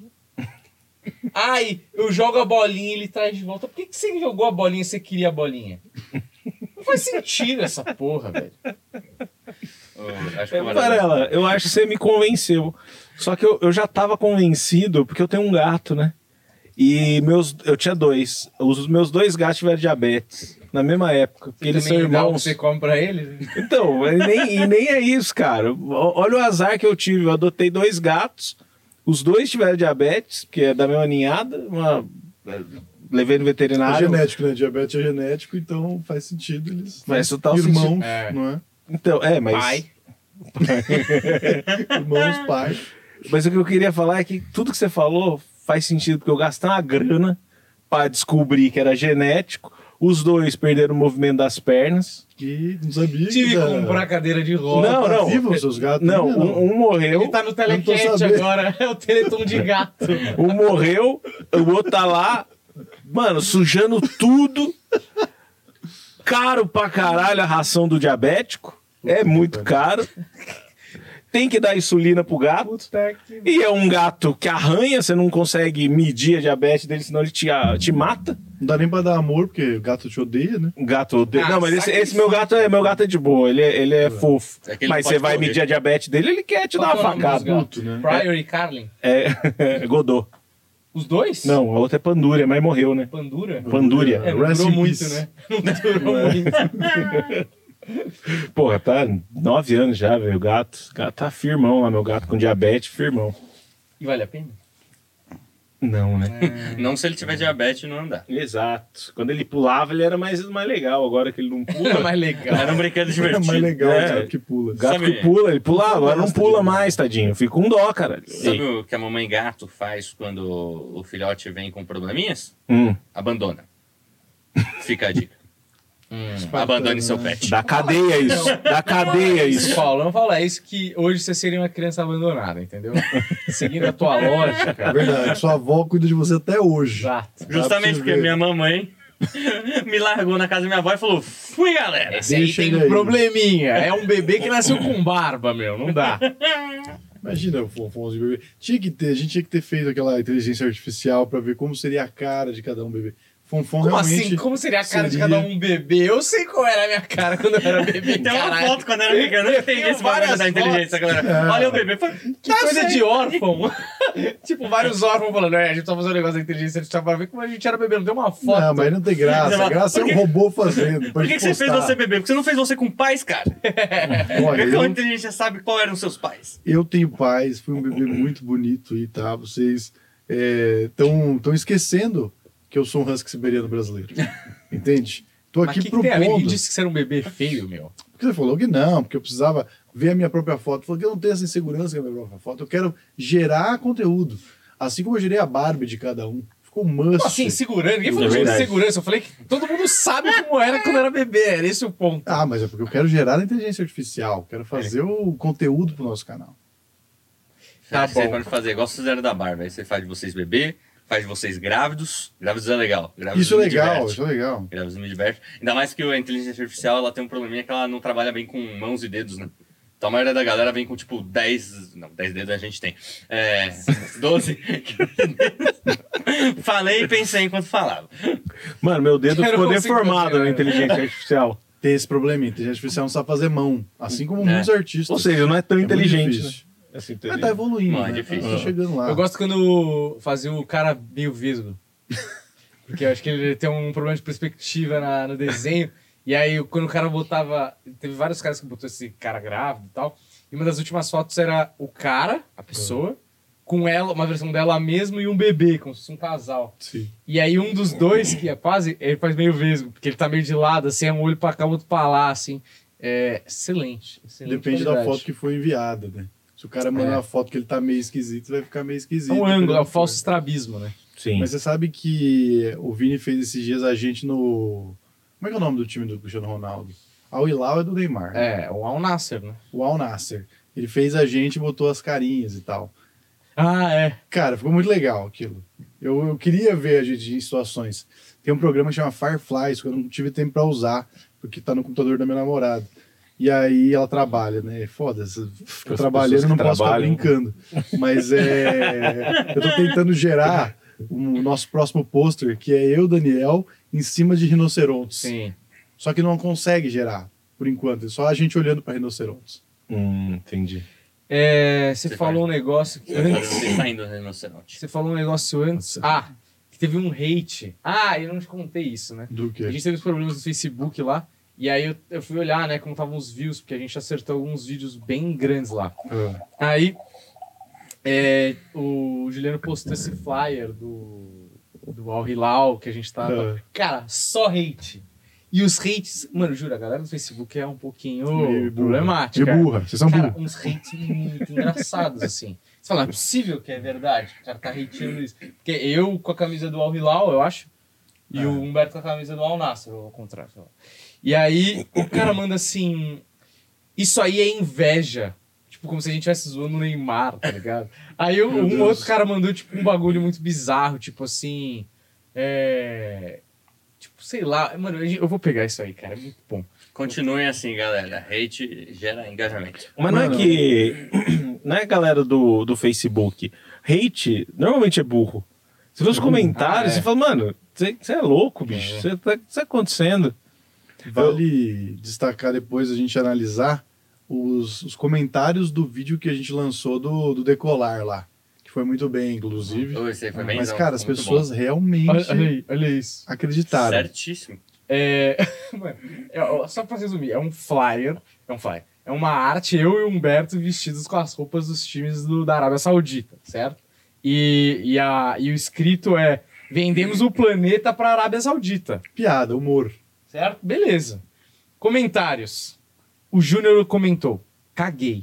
Eu jogo a bolinha e ele traz de volta. Por que você jogou a bolinha e você queria a bolinha? Não faz sentido essa porra, velho. Acho que o Varela, eu acho que você me convenceu. Só que eu já tava convencido, porque eu tenho um gato, né? E eu tinha 2. Os meus 2 gatos tiveram diabetes na mesma época. Porque eles são Também dá o que irmãos. você come pra eles? Então, e nem é isso, cara. Olha o azar que eu tive. Eu adotei 2 gatos. Os 2 tiveram diabetes, porque é da mesma ninhada. Levei no É veterinário. genético, né? Diabetes é genético, então faz sentido eles. Faz total irmãos, sentido. não é? Então, mas. Pai. Irmãos, pai. Mas o que eu queria falar é que tudo que você falou faz sentido, porque eu gastei uma grana pra descobrir que era genético. Os 2 perderam o movimento das pernas. Que não sabia Tive que que comprar cadeira de roda. Não, tá vivo os seus gatos? Não, ainda um morreu. Ele tá no Eu não tô telecat sabendo. agora. É o teleton de gato. Um morreu, o outro tá lá, mano, sujando tudo. Caro pra caralho a ração do diabético. É muito caro. Tem que dar insulina pro gato. Puta que... E é um gato que arranha, você não consegue medir a diabetes dele, senão ele te mata. Não dá nem pra dar amor, porque o gato te odeia, né? Um gato. Ah, Não, mas esse sacrifício. meu gato é de boa, ele é fofo. É que ele Mas pode você vai correr. medir a diabetes dele, ele quer te Qual dar que é uma o nome dos facada. gatos? Puto, né? Pryor e Carlin. É Godot. Os dois? Não, a outra é Pandúria, mas morreu, né? Pandura? Pandúria. Não Rest durou in muito, peace. né? Não durou muito. Porra, tá 9 anos já, velho, o gato. O gato tá firmão lá, meu gato com diabetes, firmão. E vale a pena? Não, né? Não se ele tiver diabetes e não andar. Exato. Quando ele pulava, ele era mais legal. Agora que ele não pula. É mais legal. Era um brinquedo É divertido. mais legal É. o gato que pula. Gato Sabe- que pula, ele pulava, agora não Gosta pula de- mais, tadinho. Fica com dó, cara. Sabe o que a mamãe gato faz quando o filhote vem com probleminhas? Abandona. Fica a dica. Abandone seu pet. Da cadeia isso. Da cadeia Isso, isso. Paulo, não fala isso que hoje você seria uma criança abandonada, entendeu? Seguindo a tua lógica. É verdade. Sua avó cuida de você até hoje. Exato. Justamente Dá pra você porque ver. minha mamãe me largou na casa da minha avó e falou: fui, galera. Esse aí Deixa tem ele um aí. probleminha. É um bebê que nasceu com barba, meu. Não dá. Imagina o Fonfons de bebê. A gente tinha que ter feito aquela inteligência artificial pra ver como seria a cara de cada um bebê. Fonfon Como realmente... assim? Como seria a cara de seria- cada um bebê? Eu sei qual era a minha cara quando eu era bebê, Tem uma caralho. foto quando eu era pequeno, eu não entendi Tenho esse bagulho várias da inteligência, galera. Olha o bebê. Que coisa de órfão. Tipo, vários órfãos falando, a gente tá fazendo um negócio da inteligência artificial pra ver como a gente era bebê. Não deu uma foto. Não, mas não tem graça. A graça é um robô fazendo. Por que você fez você bebê? Porque você não fez você com pais, cara. Olha, Porque a eu, inteligência sabe qual eram os seus pais. eu tenho pais, fui um bebê muito bonito e tá? Vocês estão esquecendo que eu sou um husky siberiano brasileiro. Entende? Tô Mas aqui que tem a ver? Ninguém propondo. disse que você era um bebê feio, meu. Porque você falou que não, porque eu precisava ver a minha própria foto. Falou que eu não tenho essa insegurança com a minha própria foto. Eu quero gerar conteúdo. Assim como eu gerei a Barbie de cada um. Ficou um must. Assim, segurando. Ninguém É falou de verdade. segurança. Eu falei que todo mundo sabe como era quando era bebê. Era esse o ponto. Ah, mas é porque eu quero gerar a inteligência artificial. Quero fazer o conteúdo pro nosso canal. Tá Você bom. pode fazer igual vocês fizeram da Barbie. Aí você faz de vocês bebê, faz de vocês grávidos. Grávidos é legal. Grávidos Isso é me legal, diverte. isso é legal. Grávidos me diverte. Ainda mais que a inteligência artificial ela tem um probleminha que ela não trabalha bem com mãos e dedos, né? Então a maioria da galera vem com tipo 10. Não, 10 dedos a gente tem. 12. Falei e pensei enquanto falava. Mano, meu dedo Eu não ficou consigo deformado fazer, na né? inteligência artificial. Tem esse problema. A inteligência artificial não sabe fazer mão. Assim como muitos artistas. Ou seja, não é tão muito inteligente. difícil. Né? Assim, Mas tá evoluindo, Não, é né? difícil. Tá chegando lá. Eu gosto quando fazia o cara meio vesgo. Porque eu acho que ele tem um problema de perspectiva no desenho. E aí, quando o cara botava... Teve vários caras que botou esse cara grávido e tal. E uma das últimas fotos era o cara, a pessoa, com ela, uma versão dela mesmo e um bebê, como se fosse um casal. Sim. E aí um dos dois, que é quase, ele faz meio vesgo, porque ele tá meio de lado, assim, é um olho pra cá, outro pra lá, assim. É excelente. Depende da foto que foi enviada, né? Se o cara mandar uma foto que ele tá meio esquisito, vai ficar meio esquisito. É um ângulo, é o Dependendo falso do estrabismo, né? Sim. Mas você sabe que o Vini fez esses dias a gente no... Como é que é o nome do time do Cristiano Ronaldo? Al Hilal é do Neymar. né? É, o Al Nasser, né? O Al Nasser. Ele fez a gente e botou as carinhas e tal. Ah, é. Cara, ficou muito legal aquilo. Eu queria ver a gente em situações. Tem um programa que chama Fireflies, que eu não tive tempo pra usar, porque tá no computador da minha namorada. E aí ela trabalha, né? Foda-se. Fico As trabalhando, pessoas que não posso ficar trabalham. brincando. Mas eu tô tentando gerar o nosso próximo pôster, que é eu, Daniel, em cima de rinocerontes. Sim. Só que não consegue gerar, por enquanto. É só a gente olhando pra rinocerontes. Entendi. Você falou um negócio que antes... Você saindo do rinoceronte. Você falou um negócio antes. Ah, que teve um hate. Ah, eu não te contei isso, né? Do A que? gente teve os problemas no Facebook lá. E aí eu fui olhar, né, como estavam os views, porque a gente acertou alguns vídeos bem grandes lá. Aí o Juliano postou esse flyer do Al Hilal que a gente tava. Cara, só hate. E os hates, mano, juro, a galera do Facebook é um pouquinho Meio problemática. burra. Burra, vocês são Cara, burros. uns hates muito engraçados, assim. Você fala, não é possível que é verdade. O cara tá hateando isso. Porque eu com a camisa do Al Hilal, eu acho, e o Humberto com a camisa do Al Nassr, ou ao contrário. Sei lá. E aí o cara manda assim, isso aí é inveja. Tipo, como se a gente estivesse zoando o Neymar, tá ligado? Aí um outro cara mandou, tipo, um bagulho muito bizarro, tipo assim... Tipo, sei lá... Mano, eu vou pegar isso aí, cara, é muito bom. Continuem assim, galera. Hate gera engajamento. Mas não é que... Não é a galera do Facebook. Hate normalmente é burro. Você vê os comentários, você fala, mano, você é louco, bicho. O que tá acontecendo? Vale destacar depois a gente analisar os comentários do vídeo que a gente lançou do Decolar lá. Que foi muito bem, inclusive. Esse aí foi bem Mas, não, cara, as foi muito pessoas realmente Olha isso. acreditaram. Certíssimo. Mano, só pra resumir, é um flyer. É uma arte, eu e o Humberto vestidos com as roupas dos times da Arábia Saudita, certo? E o escrito é: vendemos o planeta pra Arábia Saudita. Piada, humor. Certo? Beleza. Comentários. O Júnior comentou: caguei.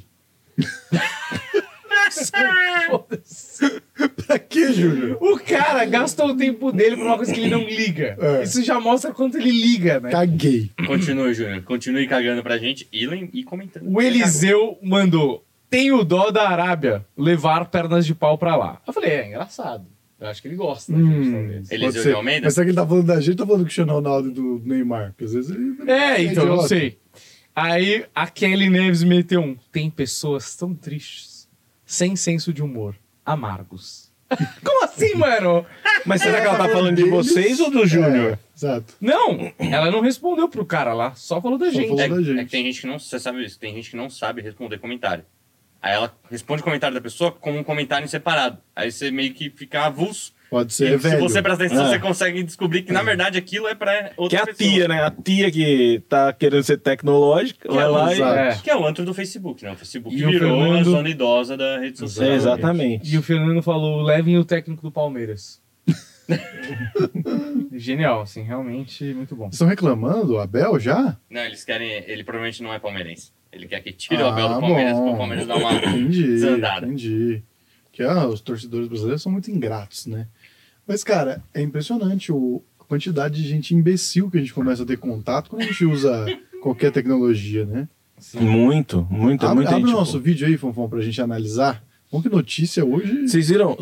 Foda-se. Pra que, Júnior? O cara gastou o tempo dele pra uma coisa que ele não liga. Isso já mostra quanto ele liga, né? Caguei. Continue, Júnior. Continue cagando pra gente e comentando. O Eliseu mandou: tenho dó da Arábia levar pernas de pau pra lá. Eu falei, é engraçado. Eu acho que ele gosta da gente, talvez. Eliseu Pode ser. de Almeida? Mas será que ele tá falando da gente ou tá falando do Cristiano Ronaldo e do Neymar? Porque às vezes ele... Então, não idiota. sei. Aí a Kelly Neves meteu tem pessoas tão tristes, sem senso de humor, amargos. Como assim, mano? Mas será que ela tá falando de vocês ou do Júnior? Exato. Não, ela não respondeu pro cara lá, só falou da Só gente. falou da É gente. que tem gente que não, você sabe isso, tem gente que não sabe responder comentário. Aí ela responde o comentário da pessoa como um comentário separado. Aí você meio que fica avulso. Pode E ser se velho. você prestar atenção, É. você consegue descobrir que, na verdade, aquilo é pra Que outra é a pessoa. tia, né? A tia que tá querendo ser tecnológica, Que vai é, lá e... exato. É. Que é o antro do Facebook, né? O Facebook E o virou a Fernando- zona idosa da rede social. É, exatamente. E o Fernando falou, levem o técnico do Palmeiras. Genial, assim, realmente muito bom. Vocês estão reclamando do Abel já? Não, eles querem... Ele provavelmente não é palmeirense. Ele quer que tire o Abel do Palmeiras bom. pro Palmeiras dar uma Entendi, desandada. entendi. Que os torcedores brasileiros são muito ingratos, né? Mas, cara, é impressionante a quantidade de gente imbecil que a gente começa a ter contato quando a gente usa qualquer tecnologia, né? Muito, muito, Abre, muita abre gente. o nosso vídeo aí, Fonfon, pra gente analisar. Bom que notícia hoje... Vocês viram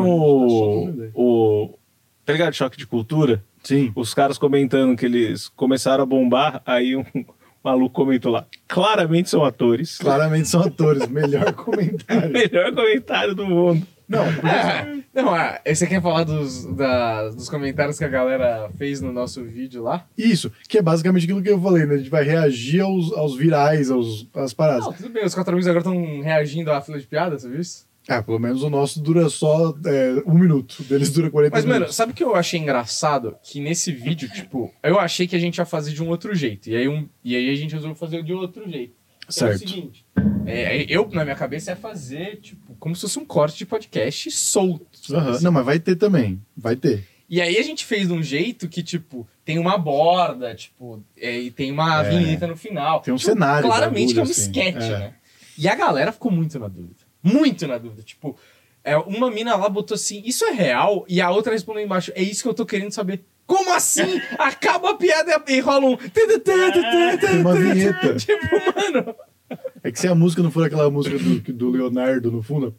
o... Tá ligado? Choque de cultura? Sim. Os caras comentando que eles começaram a bombar, aí um maluco comentou lá. Claramente são atores. Claramente são atores. Melhor comentário. Melhor comentário do mundo. Não, Não, você quer falar dos comentários que a galera fez no nosso vídeo lá? isso, que é basicamente aquilo que eu falei, né? A gente vai reagir aos virais, às paradas. Não, tudo bem, os 4 amigos agora estão reagindo à fila de piada, você viu isso? Pelo menos o nosso dura só 1 minuto. O deles dura 40 Mas, mano, minutos. sabe o que eu achei engraçado? Que nesse vídeo, tipo, eu achei que a gente ia fazer de um outro jeito. E aí a gente resolveu fazer de outro jeito. Que Certo. É o seguinte, eu, na minha cabeça, ia fazer, tipo, como se fosse um corte de podcast solto. Aham. assim. Não, mas vai ter também. Vai ter. E aí a gente fez de um jeito que, tipo, tem uma borda, tipo, e tem uma vinheta no final. Tem um Tipo, cenário, claramente que é um bagulho, assim. sketch, É. né? E a galera ficou muito na dúvida. Muito na dúvida. Tipo, uma mina lá botou assim, isso é real? E a outra respondeu embaixo, é isso que eu tô querendo saber. Como assim? Acaba a piada e rola um... Tem uma vinheta. Tipo, mano... É que se a música não for aquela música do Leonardo no fundo,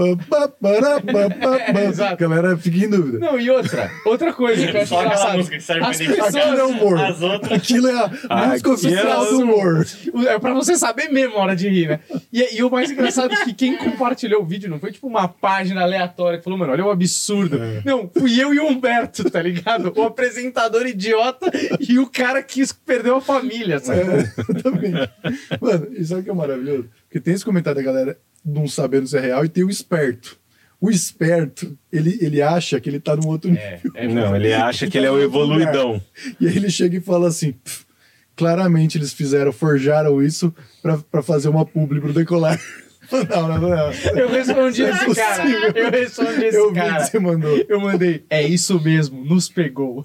Exato. a galera fica em dúvida. Não, e outra coisa que eu acho Só aquela engraçado. música que serve pra As identificar. Aquilo é humor. As outras... Aquilo é a música oficial do humor. É pra você saber mesmo a hora de rir, né? E o mais engraçado é que quem compartilhou o vídeo não foi tipo uma página aleatória que falou, mano, olha o absurdo. É. Não, fui eu e o Humberto, tá ligado? O apresentador idiota e o cara que perdeu a família, sabe? Exatamente. Mano, e sabe o que é maravilhoso? Porque tem esse comentário da galera não sabendo se é real e tem o esperto. O esperto, ele acha que ele tá num outro nível. Não, ele acha que ele é o evoluidão. E aí ele chega e fala assim: claramente eles forjaram isso pra fazer uma publi pro Decolar. Não. Eu respondi É esse cara. possível. Eu respondi esse Eu vi que cara. você mandou. Eu mandei, é isso mesmo, nos pegou.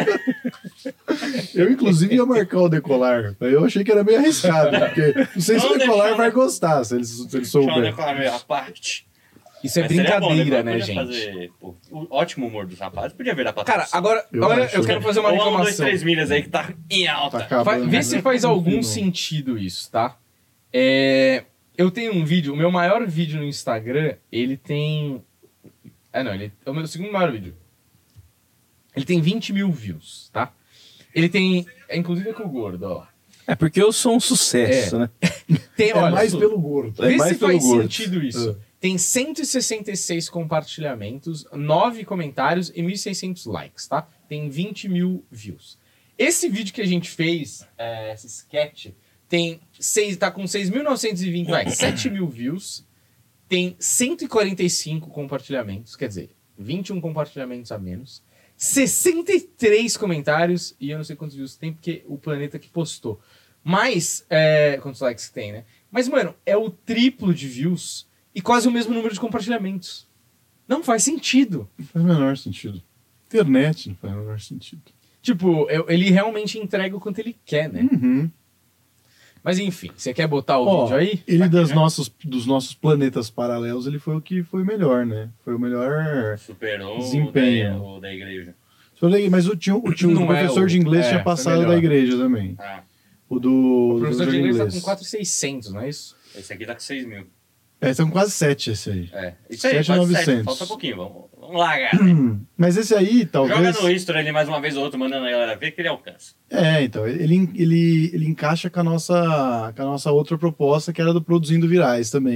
Eu, inclusive, ia marcar o Decolar. Aí eu achei que era meio arriscado, porque não sei se o Não, Decolar deixa, vai né? gostar, se ele Deixa eu souber. declarar a parte. Isso é Mas seria bom, brincadeira, né, né, podia gente? Fazer, pô, o ótimo humor dos rapazes. Podia virar patrocínio. Cara, agora Eu acho. eu quero fazer uma Ou 1, 2, reclamação. 3 milhas aí que tá em alta. Tá acabando, Vê né? se faz algum Não. sentido isso, tá? Eu tenho um vídeo, o meu maior vídeo no Instagram, ele tem... ele é o meu segundo maior vídeo. Ele tem 20 mil views, tá? Ele tem... inclusive é com o gordo, ó. É porque eu sou um sucesso, né? Tem, É olha, mais Su, pelo gordo. É vê mais se pelo faz gordo. sentido isso. Tem 166 compartilhamentos, 9 comentários e 1.600 likes, tá? Tem 20 mil views. Esse vídeo que a gente fez, esse sketch, tá com 6.920 likes, 7 mil views, tem 145 compartilhamentos, quer dizer, 21 compartilhamentos a menos, 63 comentários, e eu não sei quantos views tem, porque o Planeta que postou. Mas, quantos likes que tem, né? Mas, mano, é o triplo de views e quase o mesmo número de compartilhamentos. Não faz sentido. Não faz o menor sentido. Internet não faz o menor sentido. Tipo, ele realmente entrega o quanto ele quer, né? Uhum. Mas enfim, você quer botar o Ó, vídeo aí? ele dos nossos planetas paralelos, ele foi o que foi melhor, né? Foi o melhor Superou desempenho. o da igreja. Mas o Não é professor de inglês tinha foi passado melhor. da igreja também. Ah, O do O professor do de inglês tá com 4.600, não é isso? esse aqui tá com 6 mil. São quase 7 esse aí. Isso aí, 7.900. 7, falta pouquinho. Vamos lá, galera. Mas esse aí, talvez... Joga no History ali mais uma vez ou outra, mandando a galera ver que ele alcança. Então, ele encaixa com a nossa outra proposta, que era do Produzindo Virais também,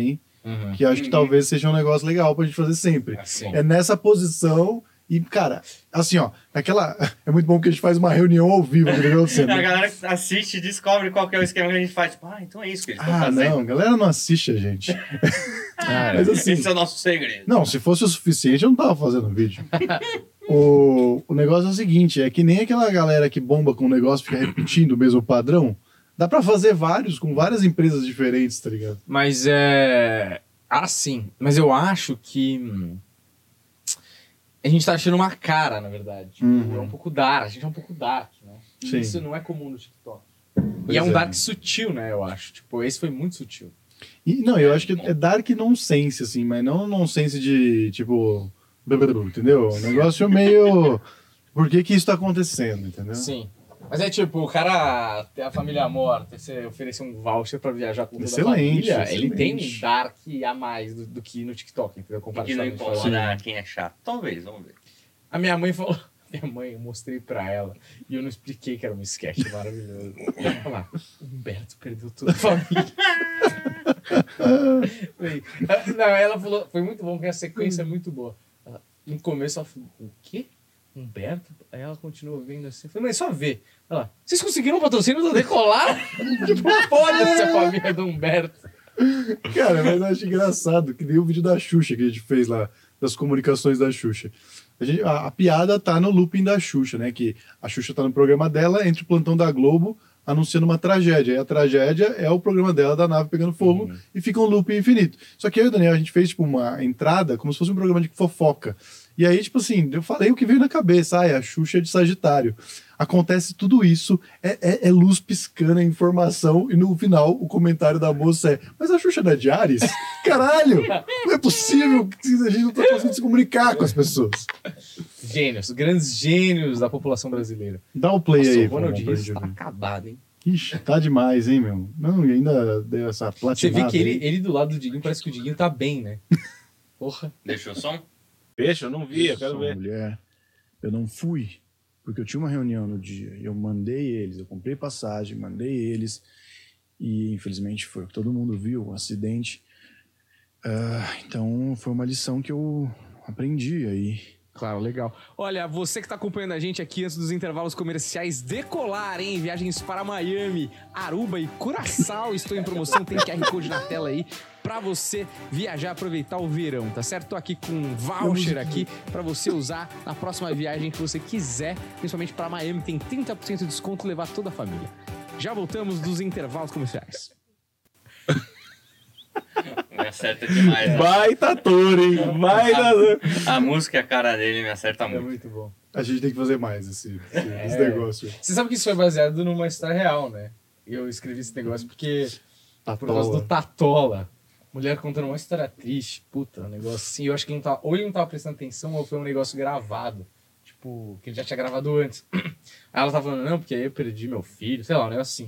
Que acho que talvez seja um negócio legal pra gente fazer sempre. Assim. É nessa posição e, cara, assim, ó, naquela... É muito bom que a gente faz uma reunião ao vivo, tá ligado? A galera assiste e descobre qual que é o esquema que a gente faz. Tipo, então é isso que eles estão fazendo. Não, a galera não assiste a gente. Mas assim... Esse é o nosso segredo. Não, se fosse o suficiente, eu não tava fazendo vídeo. O negócio é o seguinte, é que nem aquela galera que bomba com o negócio, fica repetindo o mesmo padrão. Dá pra fazer vários, com várias empresas diferentes, tá ligado? Mas é... Assim, mas eu acho que... A gente tá achando uma cara, na verdade. Tipo, é um pouco dark, a gente é um pouco dark, né? E Sim. isso não é comum no TikTok. Pois E é um é. dark sutil, né, eu acho. Tipo, esse foi muito sutil. E, não, eu acho que é dark nonsense, assim, mas não nonsense de, tipo... Entendeu? Um negócio meio... Por que isso tá acontecendo, entendeu? Sim. Mas é tipo, o cara tem a família morta, você oferecer um voucher pra viajar com toda a Excelente, família, ele tem excelente. um dark a mais do que no TikTok, entendeu? E que não Comparativamente falando. incomoda quem é chato. Talvez, vamos ver. A minha mãe falou... Minha mãe, eu mostrei pra ela e eu não expliquei que era um sketch maravilhoso. Olha lá, o Humberto perdeu toda a família. Não, ela falou, foi muito bom, porque a sequência é muito boa. No começo ela falou, o quê? Humberto? Aí ela continuou vendo assim. Eu falei, mas só vê. Olha lá, vocês conseguiram um patrocínio do Decolar? Tipo, foda-se a família do Humberto. Cara, mas eu acho engraçado que nem o vídeo da Xuxa que a gente fez lá, das comunicações da Xuxa. A piada tá no looping da Xuxa, né? Que a Xuxa tá no programa dela, entre o plantão da Globo, anunciando uma tragédia. E a tragédia é o programa dela, da nave pegando fogo, e fica um looping infinito. Só que eu e o Daniel, a gente fez, tipo, uma entrada como se fosse um programa de fofoca. E aí, tipo assim, eu falei o que veio na cabeça. A Xuxa é de Sagitário. Acontece tudo isso, é luz piscando, é informação, e no final o comentário da moça é: mas a Xuxa não é de Ares? Caralho! Não é possível que a gente não tá conseguindo se comunicar com as pessoas. Gênios, grandes gênios da população brasileira. Dá o play Nossa, aí. o Ronald pra Reis gente tá ouvir. acabado, hein? Ixi, tá demais, hein, meu? Não, e ainda deu essa Você platinada. vê que aí. ele do lado do Diguinho, parece que o Diguinho tá bem, né? Porra. Deixou o som? Deixa, eu não vi, eu quero Sou ver. mulher. Eu não fui, porque eu tinha uma reunião no dia. E eu mandei eles, eu comprei passagem, mandei eles. E infelizmente foi o que todo mundo viu, um acidente. Então foi uma lição que eu aprendi aí. Claro, legal. Olha, você que tá acompanhando a gente aqui antes dos intervalos comerciais, Decolar, hein? Viagens para Miami, Aruba e Curaçao. Estou em promoção, tem QR Code na tela aí pra você viajar, aproveitar o verão, tá certo? Tô aqui com um voucher aqui pra você usar na próxima viagem que você quiser, principalmente pra Miami, tem 30% de desconto, levar toda a família. Já voltamos dos intervalos comerciais. Me acerta demais. Né? Baita ator, hein? Baita ator. A música e a cara dele me acerta É muito. muito bom. A gente tem que fazer mais esse negócio. Você sabe que isso foi baseado numa história real, né? Eu escrevi esse negócio porque... Por causa do Tatola. Mulher contando uma história triste. Puta, um negócio assim. Eu acho que ou ele não tava prestando atenção ou foi um negócio gravado. Tipo, que ele já tinha gravado antes. Aí ela tava falando, não, porque aí eu perdi meu filho. Sei lá, um negócio assim.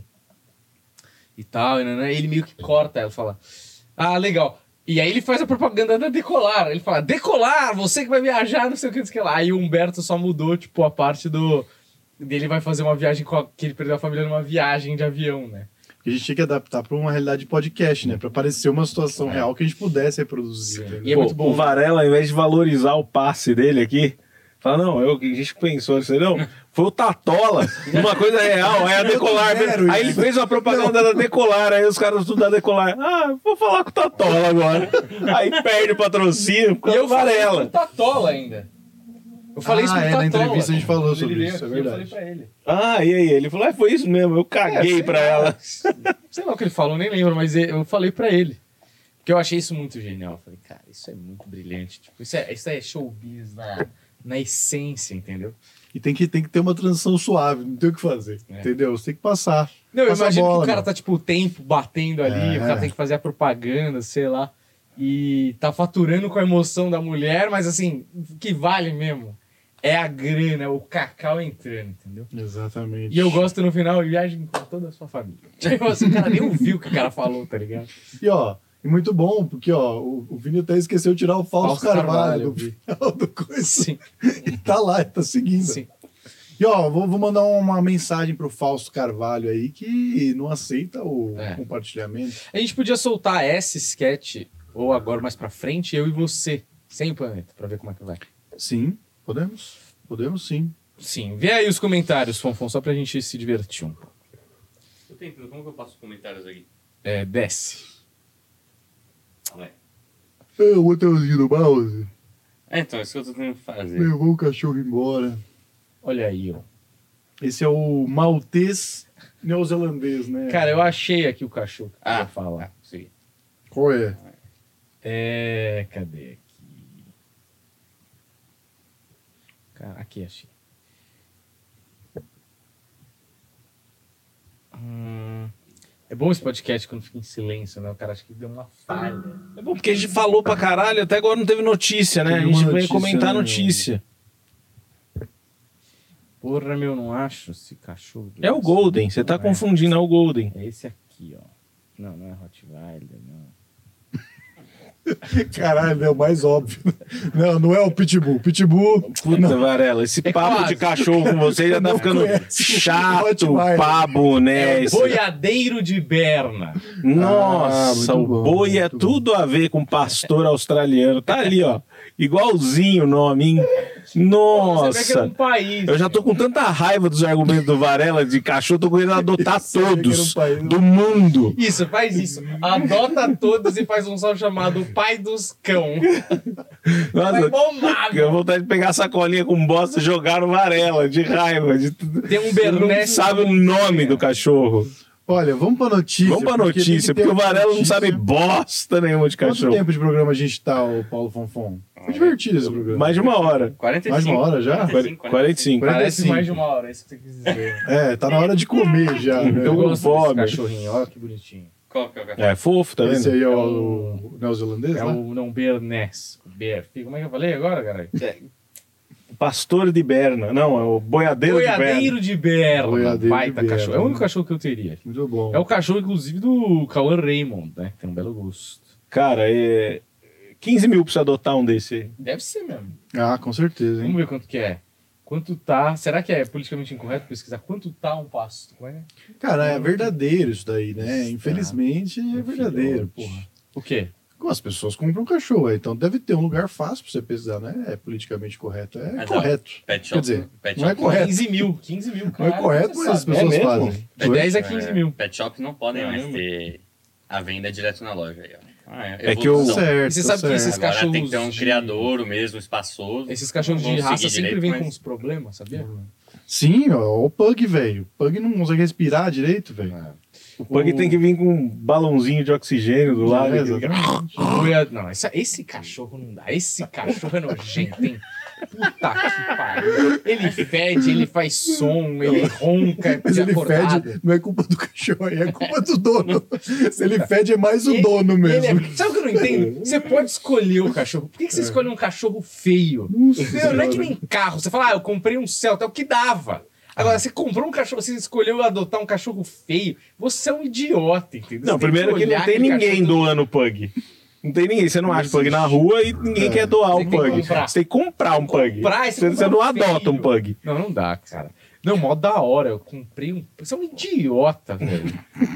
E tal, e ele meio que corta ela, fala... Ah, legal. E aí ele faz a propaganda da Decolar. Ele fala, Decolar, você que vai viajar, não sei o que, não sei o que lá. Aí o Humberto só mudou, tipo, a parte do... Dele vai fazer uma viagem que ele perdeu a família numa viagem de avião, né? A gente tinha que adaptar para uma realidade de podcast, né? Para parecer uma situação real que a gente pudesse reproduzir. Entendeu? E é muito bom. O Varela, ao invés de valorizar o passe dele aqui, fala, não, a gente pensou nisso, não, foi o Tatola, uma coisa real, aí a Decolar, aí ele fez uma propaganda da Decolar, aí os caras tudo da Decolar, vou falar com o Tatola agora, aí perde o patrocínio, E eu falei Varela. pro Tatola ainda. Eu falei isso pro Tatola. Na entrevista a gente falou Quando ele sobre veio isso, é aqui, eu verdade. falei pra ele. E aí, ele falou, foi isso mesmo, eu caguei sei pra lá. ela. Sei lá o que ele falou, nem lembro, mas eu falei pra ele. Porque eu achei isso muito genial. Eu falei, cara, isso é muito brilhante. Tipo, isso é showbiz na essência, entendeu? E tem que ter uma transição suave, não tem o que fazer. Entendeu? Você tem que passar. Não, eu Passa a imagino bola, que o cara meu. tá, tipo, o tempo batendo ali, o cara tem que fazer a propaganda, sei lá. E tá faturando com a emoção da mulher, mas assim, o que vale mesmo é a grana, é o cacau entrando, entendeu? Exatamente. E eu gosto no final, viagem com toda a sua família. Tipo assim, o cara nem ouviu o que o cara falou, tá ligado? E muito bom, porque o Vini até esqueceu de tirar o Fausto Carvalho do vi. final do coisa. Sim, E tá lá, tá seguindo. sim. E vou mandar uma mensagem pro Fausto Carvalho aí que não aceita o compartilhamento. A gente podia soltar essa sketch Ou agora mais pra frente, eu e você, sem o planeta, pra ver como é que vai. Sim, podemos. Podemos sim. Sim, vê aí os comentários, Fonfon, só pra gente se divertir um pouco. Eu tentando, como que eu passo comentários aqui? Desce. Vai. O botãozinho do mouse Então, isso que eu tô tentando fazer. levou o cachorro embora. Olha aí, ó. Esse é o maltês neozelandês, né? Cara, eu achei aqui o cachorro que eu ia falar. Sim. Qual é? Cadê aqui? Cara, aqui achei. É bom esse podcast quando fica em silêncio, né? O cara acha que deu uma falha. É bom porque a gente falou pra caralho, até agora não teve notícia, né? Teve A gente uma veio notícia, comentar a né? notícia. Porra, meu, não acho esse cachorro. É o Golden, você tá Não é. confundindo, é o Golden. É esse aqui, ó. Não, não é Rottweiler, não. Caralho, é o mais óbvio. Não, não é o Pitbull. Pitbull. Puta, Varela, esse papo quase. de cachorro com você já tá Não ficando conhece o chato, Rottweiler. pabo, né? É o boiadeiro de Berna. Nossa, Ah, o muito bom, boi é muito tudo a ver com pastor australiano. Tá ali, ó. Igualzinho o nome, hein? Você vê que era Nossa. um país. Eu já tô com tanta raiva dos argumentos do Varela de cachorro, tô querendo adotar Você vê que era todos um país. do mundo. Isso, faz isso. Adota todos e faz um som chamado Pai dos Cão. Vai Nossa, bombar, eu vontade de pegar a sacolinha com bosta e jogar no Varela, de raiva. Tem um Você não Bernese. sabe o nome do cachorro. Olha, vamos pra notícia. Vamos pra tem que notícia, ter porque o uma Varela não notícia. sabe bosta nenhuma de Quanto cachorro. tempo de programa a gente tá, o Paulo Fonfon? Foi divertido esse programa. Mais de uma hora. 45. Mais de uma hora já? 45. Parece mais de uma hora, é isso que você quis dizer. É, tá na hora de comer já. né? Eu gosto fome. desse cachorrinho, olha que bonitinho. Qual que é o cachorro? É fofo, tá Esse vendo? aí é É o neozelandês, É né? o não Bernese. Como é que eu falei agora, caralho? Pastor de Berna. Não, é o boiadeiro, Boiadeiro de Berna. Boiadeiro Baita de Berna. cachorro. É o único cachorro que eu teria. Muito bom. É o cachorro, inclusive, do Cauã Raymond, né? Tem um belo gosto. de Berna. Cara, 15 mil pra você adotar um desse aí. Deve ser mesmo. Ah, com certeza, hein? Vamos ver quanto que é. Quanto tá... Será que é politicamente incorreto pesquisar quanto tá um pasto? Como é? Cara, é verdadeiro isso daí, né? Infelizmente é verdadeiro, porra. O quê? As pessoas compram um cachorro, então deve ter um lugar fácil pra você pesquisar, né? É politicamente correto. É Mas, correto. Pet shop. Quer dizer, pet não é shop, correto. 15 mil. 15 mil, Não cara. é correto, mas as pessoas mesmo? fazem. De 10 a 15 mil. Pet shop não podem mais Caramba. ter a venda direto na loja. Aí, ó. É que eu- evolução. Certo, E você sabe que certo. esses Agora cachorros tem que ter um de- criadouro mesmo, espaçoso. Esses cachorros Não de vão raça seguir sempre direito, vêm mas- com uns problemas, sabia? Sim, ó, o Pug, velho. O Pug não consegue respirar direito, velho. O Pug tem que vir com um balãozinho de oxigênio do lado. É, exatamente. Não, esse cachorro não dá. Esse cachorro é nojento, hein? Puta que pariu. Ele fede, ele faz som, ele ronca Mas de ele acordado. fede, não é culpa do cachorro, é culpa do dono. Se ele fede, é mais o dono Ele mesmo. sabe o que eu não entendo? Você pode escolher o cachorro. Por que você escolhe um cachorro feio? Não é que nem carro. Você fala, eu comprei um Celta, é o que dava. Agora, você comprou um cachorro, você escolheu adotar um cachorro feio, você é um idiota, entendeu? Não, Você tem primeiro que olhar não tem aquele ninguém cachorro- doando Pug. Não tem ninguém. Você não acha Pug na rua e ninguém quer doar Você o tem que Pug. comprar. Você tem que comprar um Pug. Comprar, Você compra não um adota um feio. Pug. Não, não dá, cara. Não, mó da hora. Eu comprei um. Você é um idiota, velho.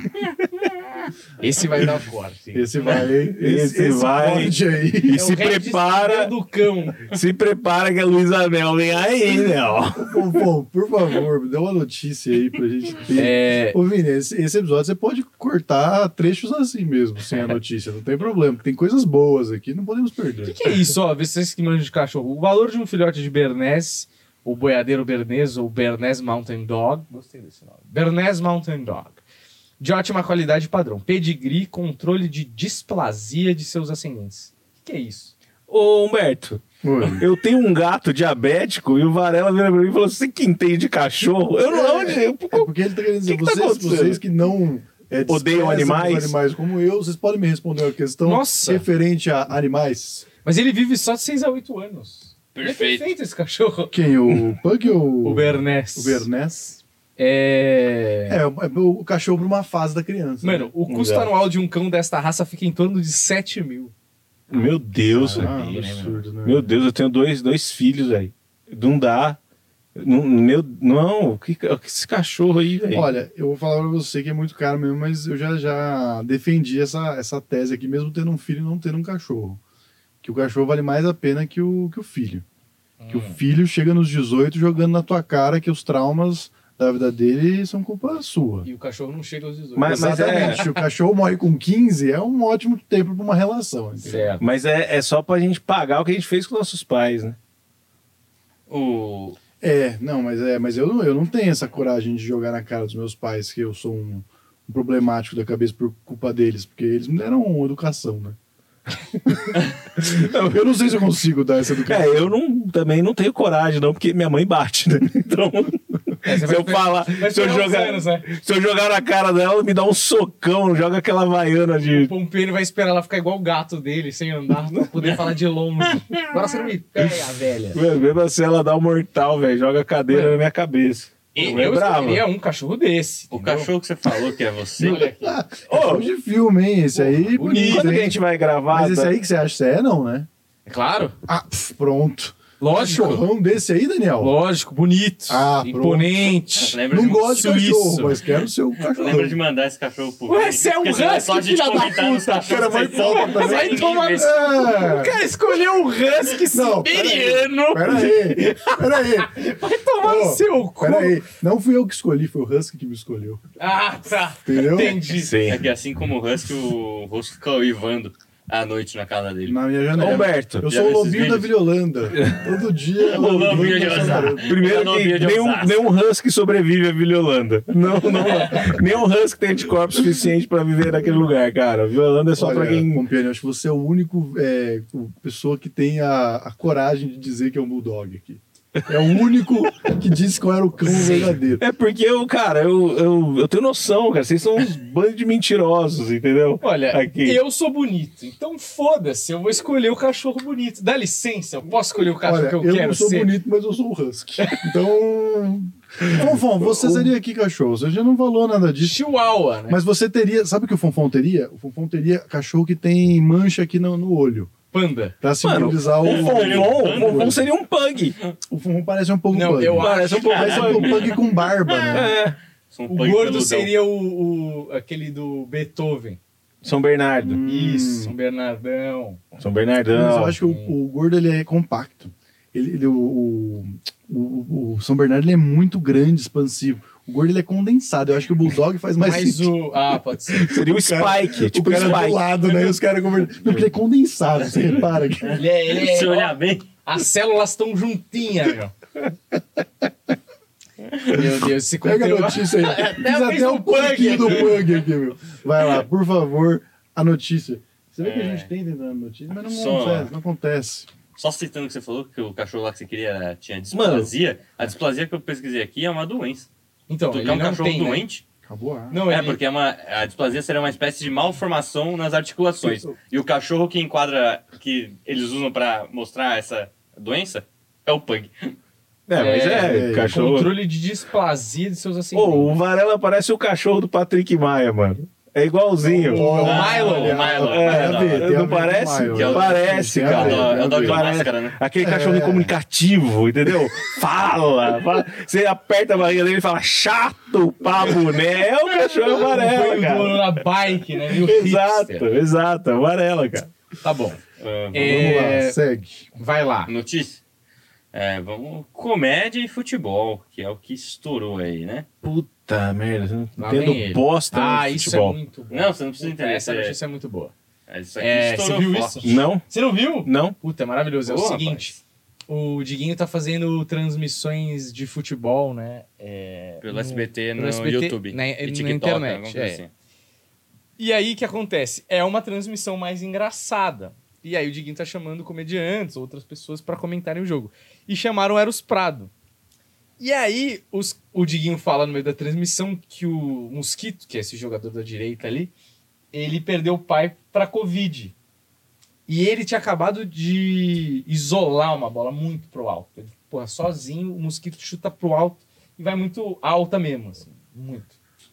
Esse vai dar corte. Esse vai. Esse vai. corte aí. E É se o Regis prepara, do cão. se prepara que a Luísa Mel vem aí, Mel. Bom, por favor, me dê uma notícia aí pra gente ter. Ô, Vini, esse episódio você pode cortar trechos assim mesmo, sem a notícia, não tem problema. Tem coisas boas aqui, não podemos perder. O que é isso, ó? Vê se vocês que manjam de cachorro. O valor de um filhote de Bernese, ou boiadeiro Bernese, ou Bernese Mountain Dog. Gostei desse nome. Bernese Mountain Dog. De ótima qualidade e padrão. Pedigree, controle de displasia de seus ascendentes. O que é isso? Ô, Humberto, Oi. eu tenho um gato diabético e o Varela vira pra mim e falou: você que entende de cachorro? Eu não. É porque ele tá querendo dizer, Que tá acontecendo? vocês que não Odeiam desprezam animais? os animais como eu, vocês podem me responder uma questão Nossa. referente a animais? Mas ele vive só de 6 a 8 anos. Ele é Perfeito. perfeito esse cachorro. Quem? O Pug ou O Bernese. O Bernese? É... É o cachorro pra uma fase da criança. Mano, né? o custo Exato. anual de um cão desta raça fica em torno de 7 mil. Meu Deus, Ah, absurdo, né? meu Deus, eu tenho dois filhos aí. Não dá. Que esse cachorro aí, velho. Olha, eu vou falar pra você que é muito caro mesmo, mas eu já defendi essa tese aqui, mesmo tendo um filho e não tendo um cachorro. Que o cachorro vale mais a pena que o filho. Que o filho chega nos 18 jogando na tua cara que os traumas da vida dele são culpa sua. E o cachorro não chega aos 18. Mas Exatamente. Se o cachorro morre com 15, é um ótimo tempo pra uma relação. Entendeu? Certo. Mas é só pra gente pagar o que a gente fez com nossos pais, né? Mas eu não tenho essa coragem de jogar na cara dos meus pais que eu sou um problemático da cabeça por culpa deles, porque eles me deram educação, né? Eu não sei se eu consigo dar essa educação. Eu também não tenho coragem, não, porque minha mãe bate, né? Então, se eu jogar na cara dela, ela me dá um socão, joga aquela havaiana de. O Pompeiro vai esperar ela ficar igual o gato dele, sem andar, pra poder falar de longe. Agora você não me pega, velha. Mesmo assim, ela dá um mortal, velho, joga a cadeira na minha cabeça. Eu escolheria um cachorro desse. O entendeu? cachorro que você falou que é você. Olha aqui. Cachorro de filme, hein? Esse aí. bonito, Quando que hein? a gente vai gravar? Mas esse aí que você acha que é, não, né? É claro. Pronto. Lógico. Cachorrão desse aí, Daniel? Lógico, bonito. Imponente. Lembra Não de- gosto de cachorro, suíço. mas quero ser o cachorro. Lembra de mandar esse cachorro pro Ué, Vini? você é um Porque senão husky, só a gente filha da comentar nos puta. cachorros Cara, vai que vocês são, tomar também. Vai ninguém tomar vê. no seu. O cara escolheu um husky Não, siberiano. Peraí. Vai tomar no seu cu. Peraí. Não fui eu que escolhi, foi o Husky que me escolheu. Ah, tá. Entendeu? Entendi. Sim. É que assim como o Husky, o rosto fica uivando à noite na casa dele. Na minha janela. Humberto. Eu Já sou o viu esses lobinho da vídeos? Viliolanda. Todo dia. O lobinho de eu Osasco. Primeiro Eu não que via de Osasco. nenhum husky sobrevive à Viliolanda. Nenhum husky tem anticorpo suficiente pra viver naquele lugar, cara. Viliolanda é só pra quem... Pompiani, eu acho que você é o único pessoa que tem a coragem de dizer que é um bulldog aqui. É o único que disse qual era o cão verdadeiro. É porque eu tenho noção, cara. Vocês são uns bandos de mentirosos, entendeu? Olha, Aqui. eu sou bonito, então foda-se, eu vou escolher o cachorro bonito. Dá licença, eu posso escolher o cachorro Olha, que eu eu quero não sou ser. bonito, mas eu sou o Husky. Então. Fonfon, você seria que cachorro? Você já não falou nada disso. Chihuahua, né? Mas você teria. Sabe o que o Fonfon teria? O Fonfon teria cachorro que tem mancha aqui no olho. Panda. Pra simbolizar O Fonfon seria um pug. O Fonfon parece um pouco Não, pug. eu Parece um pouco Parece um pug com barba, né? É. São O punk gordo peludão. seria aquele do Beethoven. São Bernardo. Isso, São Bernardão. São Mas eu Bernardão. acho que o gordo ele é compacto. O São Bernardo ele é muito grande, expansivo. O gordo ele é condensado. Eu acho que o Bulldog faz mais Mas sentido. pode ser. Seria o Spike. Tipo o o cara do Spike. lado, né? E os caras conversando. Não, porque ele é condensado, você repara. Que... Se olhar bem, As células estão juntinhas, meu. Meu Deus, esse Pega a conteúdo... notícia aí. Fiz fez até um um pouquinho do aqui. pug aqui, meu. Vai lá, por favor, a notícia. Você vê que a gente tenta entrar na notícia, mas não acontece. só citando o que você falou, que o cachorro lá que você queria tinha displasia. A displasia que eu pesquisei aqui é uma doença. Então, Tu ele quer um não cachorro tem, né? doente? Acabou a Não, ele... Porque a displasia seria uma espécie de malformação nas articulações. E o cachorro que enquadra, que eles usam pra mostrar essa doença, é o pug. Cachorro. Controle de displasia de seus ascendentes. O Varela parece o cachorro do Patrick Maia, mano. É igualzinho. O Milo. Não parece? Que é o- Parece, É o cara. do- é o dog da Parece. máscara, né? Aquele cachorro comunicativo, entendeu? Fala. Você aperta a barriga dele e fala chato pra boné. É o cachorro Varela, Foi cara. na bike, né? E o hipster. Exato. Varela, cara. Tá bom. Vamos lá, segue. Vai lá. Notícia? Vamos. Comédia e futebol, que é o que estourou aí, né? Puta merda. Não Lá entendo vem ele. bosta no Isso futebol. é muito bom. Não, você não precisa entender. Essa notícia é muito boa. Isso aqui Você estourou viu forte. isso? Não? Você não viu? Não? Puta, é maravilhoso. É Ô, o seguinte, o Diguinho tá fazendo transmissões de futebol, né? Pelo no- SBT pelo no SBT, YouTube. na e internet, alguma coisa assim. E aí, o que acontece? É uma transmissão mais engraçada. E aí o Diguinho tá chamando comediantes, outras pessoas pra comentarem o jogo. E chamaram o Eros Prado. E aí, o Diguinho fala no meio da transmissão que o Mosquito, que é esse jogador da direita ali, ele perdeu o pai pra Covid. E ele tinha acabado de isolar uma bola muito pro alto. Ele, porra, sozinho, o Mosquito chuta pro alto e vai muito alta mesmo, assim, muito.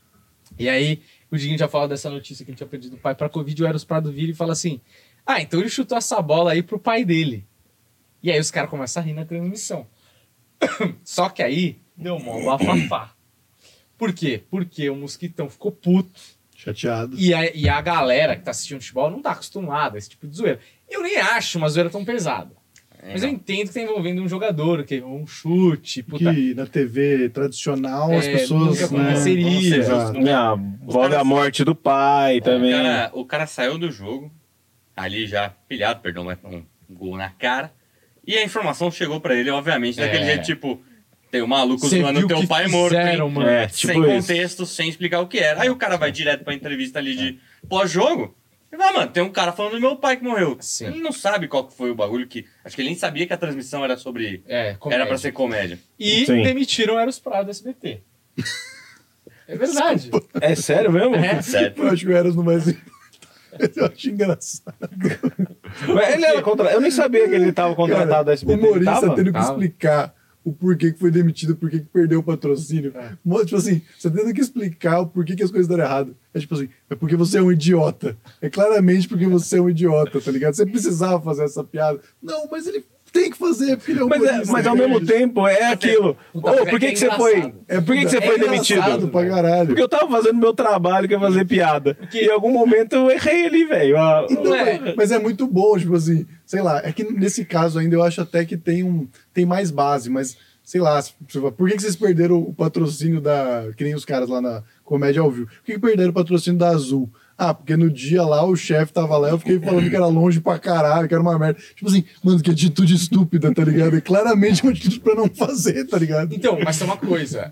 E aí, o Diguinho já fala dessa notícia que ele tinha perdido o pai pra Covid, o Eros Prado vira e fala assim, então ele chutou essa bola aí pro pai dele. E aí os caras começam a rir na transmissão. Só que aí deu mó bafafá. Por quê? Porque o Mosquitão ficou puto. Chateado. E a galera que tá assistindo futebol não tá acostumada a esse tipo de zoeira. Eu nem acho uma zoeira tão pesada. Mas eu entendo que tá envolvendo um jogador, que é um chute. Puta. Que na TV tradicional as pessoas. Nunca aconteceria. A morte do pai também. O cara saiu do jogo, ali já pilhado, perdão, mas com um gol na cara. E a informação chegou pra ele, obviamente, daquele jeito, tipo, tem um maluco zoando teu pai morto, hein? Mano. Tipo sem contexto, sem explicar o que era. Aí o cara vai direto pra entrevista ali de pós-jogo. E vai, mano, tem um cara falando do meu pai que morreu. Sim. Ele não sabe qual que foi o bagulho que... Acho que ele nem sabia que a transmissão era sobre... Comédia. Era pra ser comédia. E Sim. demitiram o Eros Prado do SBT. É verdade. É sério mesmo? É. Sério. Eu acho que o Eros não mais. Eu acho engraçado. Mas ele era eu nem sabia que ele tava contratado da SBT. O humorista Tava? tendo que Tava. explicar o porquê que foi demitido, por que perdeu o patrocínio. Tipo assim, você tendo que explicar o porquê que as coisas deram errado. É tipo assim, é porque você é um idiota. É claramente porque você é um idiota, tá ligado? Você precisava fazer essa piada. Não, mas ele tem que fazer, porque ele é um humorista. Mas ao mesmo tempo é aquilo. Por que você foi? Por que você foi demitido? Engraçado pra caralho. Porque eu tava fazendo meu trabalho, que é fazer piada. E em algum momento eu errei ali, velho. Então, mas é muito bom, tipo assim, sei lá, é que nesse caso ainda eu acho até que tem mais base, mas sei lá, por que vocês perderam o patrocínio que nem os caras lá na Comédia ao Vivo? Por que perderam o patrocínio da Azul? Ah, porque no dia lá o chefe tava lá, eu fiquei falando que era longe pra caralho, que era uma merda. Tipo assim, mano, que atitude estúpida, tá ligado? É claramente uma atitude pra não fazer, tá ligado? Então, mas tem uma coisa.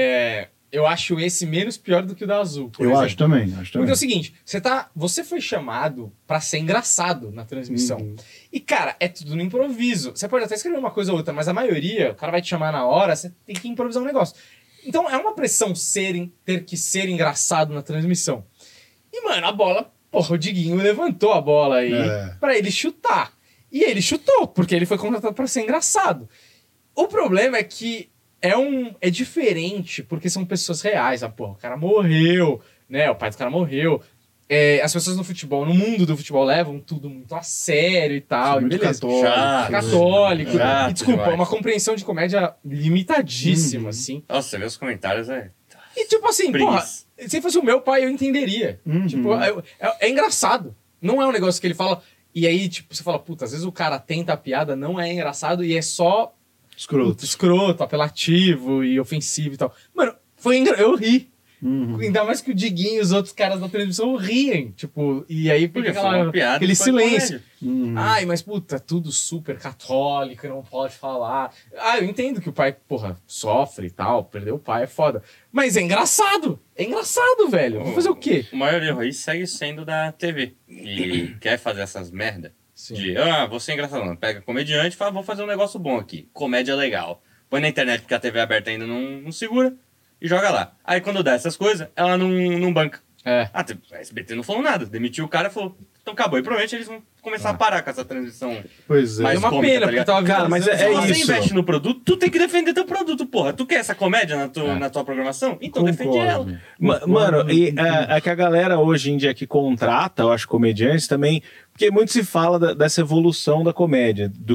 Eu acho esse menos pior do que o da Azul. por Eu exemplo. acho também. Porque é o seguinte, você foi chamado pra ser engraçado na transmissão. E, cara, é tudo no improviso. Você pode até escrever uma coisa ou outra, mas a maioria, o cara vai te chamar na hora, você tem que improvisar um negócio. Então, é uma pressão ter que ser engraçado na transmissão. E, mano, a bola... Porra, o Diguinho levantou a bola aí pra ele chutar. E ele chutou, porque ele foi contratado pra ser engraçado. O problema é que é diferente, porque são pessoas reais. O cara morreu, né? O pai do cara morreu. As pessoas no futebol, no mundo do futebol, levam tudo muito a sério e tal. Muito beleza. católico. E desculpa, demais. uma compreensão de comédia limitadíssima, assim. Nossa, você vê os comentários, E tipo assim, porra, se fosse o meu pai, eu entenderia. Tipo, é engraçado. Não é um negócio que ele fala... E aí, tipo, você fala, puta, às vezes o cara tenta a piada, não é engraçado e é só... Escroto, apelativo e ofensivo e tal. Mano, eu ri. Ainda mais que o Diguinho e os outros caras da transmissão riem. Tipo, e aí fica aquele silêncio. Ai, mas puta, tudo super católico, não pode falar. Eu entendo que o pai, porra, sofre e tal, perdeu o pai, é foda. Mas é engraçado. É engraçado, velho. Vou fazer o quê? O maior erro aí segue sendo da TV. E quer fazer essas merda. Sim. De, vou ser engraçado. Não. Pega comediante e fala, vou fazer um negócio bom aqui. Comédia legal. Põe na internet porque a TV aberta ainda não segura. E joga lá. Aí quando dá essas coisas, ela não banca. A SBT não falou nada. Demitiu o cara e falou, então acabou. E provavelmente eles vão começar a parar com essa transição. Pois é. Mais É uma cômica, pena, tá porque ligado? tava Cara, mas virando- é Se você isso. investe no produto, tu tem que defender teu produto, porra. Tu quer essa comédia na tua programação? Então defende ela. Mano, e é que a galera hoje em dia que contrata, eu acho, comediantes também, porque muito se fala dessa evolução da comédia, do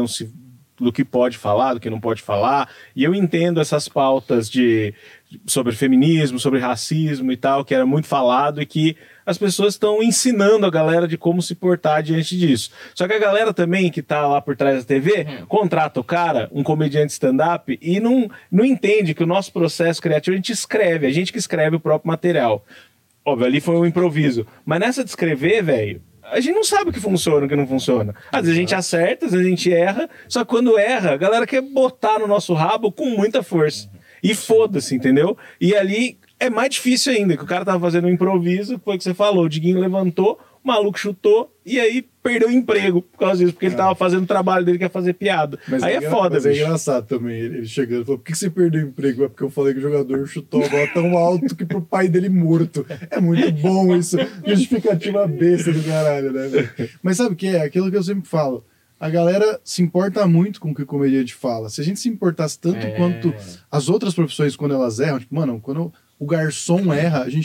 que pode falar, do que não pode falar, e eu entendo essas pautas sobre feminismo, sobre racismo e tal, que era muito falado e que as pessoas estão ensinando a galera de como se portar diante disso. Só que a galera também que tá lá por trás da TV, contrata o cara, um comediante stand-up, e não entende que o nosso processo criativo, a gente que escreve o próprio material. Óbvio, ali foi um improviso. Mas nessa de escrever, velho, a gente não sabe o que funciona e o que não funciona. Às vezes a gente acerta, às vezes a gente erra, só que quando erra, a galera quer botar no nosso rabo com muita força. E foda-se, entendeu? E ali é mais difícil ainda, que o cara tava fazendo um improviso, foi o que você falou, o Diguinho levantou, o maluco chutou, e aí perdeu o emprego por causa disso, porque ele tava fazendo o trabalho dele, que é fazer piada. Mas aí é foda, mas é bicho. engraçado também, ele chegando e falou, por que você perdeu o emprego? É porque eu falei que o jogador chutou a bola tão alto que pro pai dele morto. É muito bom isso. Justificativa besta do caralho, né? Velho? Mas sabe o que é? Aquilo que eu sempre falo. A galera se importa muito com o que o comediante fala. Se a gente se importasse tanto quanto as outras profissões quando elas erram, tipo, mano, quando o garçom erra, a gente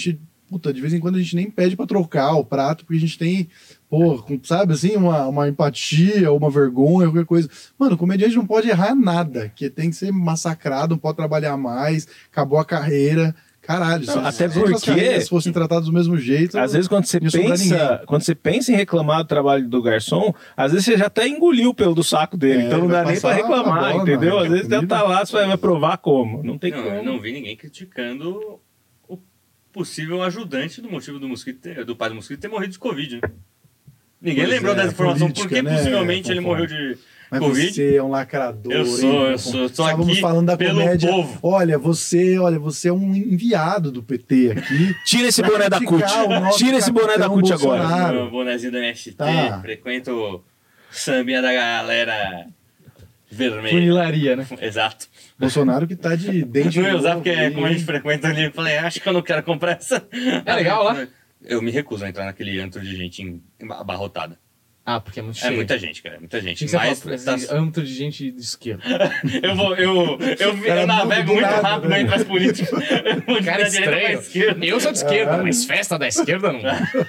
puta, de vez em quando a gente nem pede pra trocar o prato, porque a gente tem, sabe assim, uma empatia, uma vergonha, qualquer coisa. Mano, o comediante não pode errar nada, que tem que ser massacrado, não pode trabalhar mais, acabou a carreira. Caralho, Não, se até as outras porque- carreiras fossem tratadas do mesmo jeito... Às vezes, quando não sobra ninguém. você pensa em reclamar do trabalho do garçom, às vezes você já até engoliu o pelo do saco dele, então não dá nem pra passar a reclamar, bola entendeu? na Às vezes já comida. tá lá, você vai provar como. Não tem Não, como. eu não vi ninguém criticando o possível ajudante do motivo do mosquito do pai do mosquito ter morrido de Covid, né? Ninguém Pois lembrou é, dessa informação. política, Por que né, possivelmente ele Fofão? morreu de Mas Covid? você é um lacrador. Eu sou, hein, eu Fofão? sou. Tô Estávamos aqui falando da pelo comédia. povo. Olha, você é um enviado do PT aqui. Tira esse boné da CUT. criticar o nosso Tira esse boné da capitão CUT agora. Bolsonaro. Meu bonezinho da MST, Tá. frequento o sambinha da galera vermelha. Funilaria, né? Exato. Bolsonaro que tá de dente Não ia usar novo porque aí. como a gente frequenta ali, eu falei, acho que eu não quero comprar essa. É legal lá? Eu me recuso a entrar naquele antro de gente abarrotada. Ah, porque é muito É cheio. muita gente, cara, muita gente. Tinha que Mas ser tá- antro de gente de esquerda. eu navego do muito nada, rápido né? entre as políticas. Eu vou de Cara, da direita pra estranho. esquerda. Eu sou de esquerda, Caralho. mas festa da esquerda não.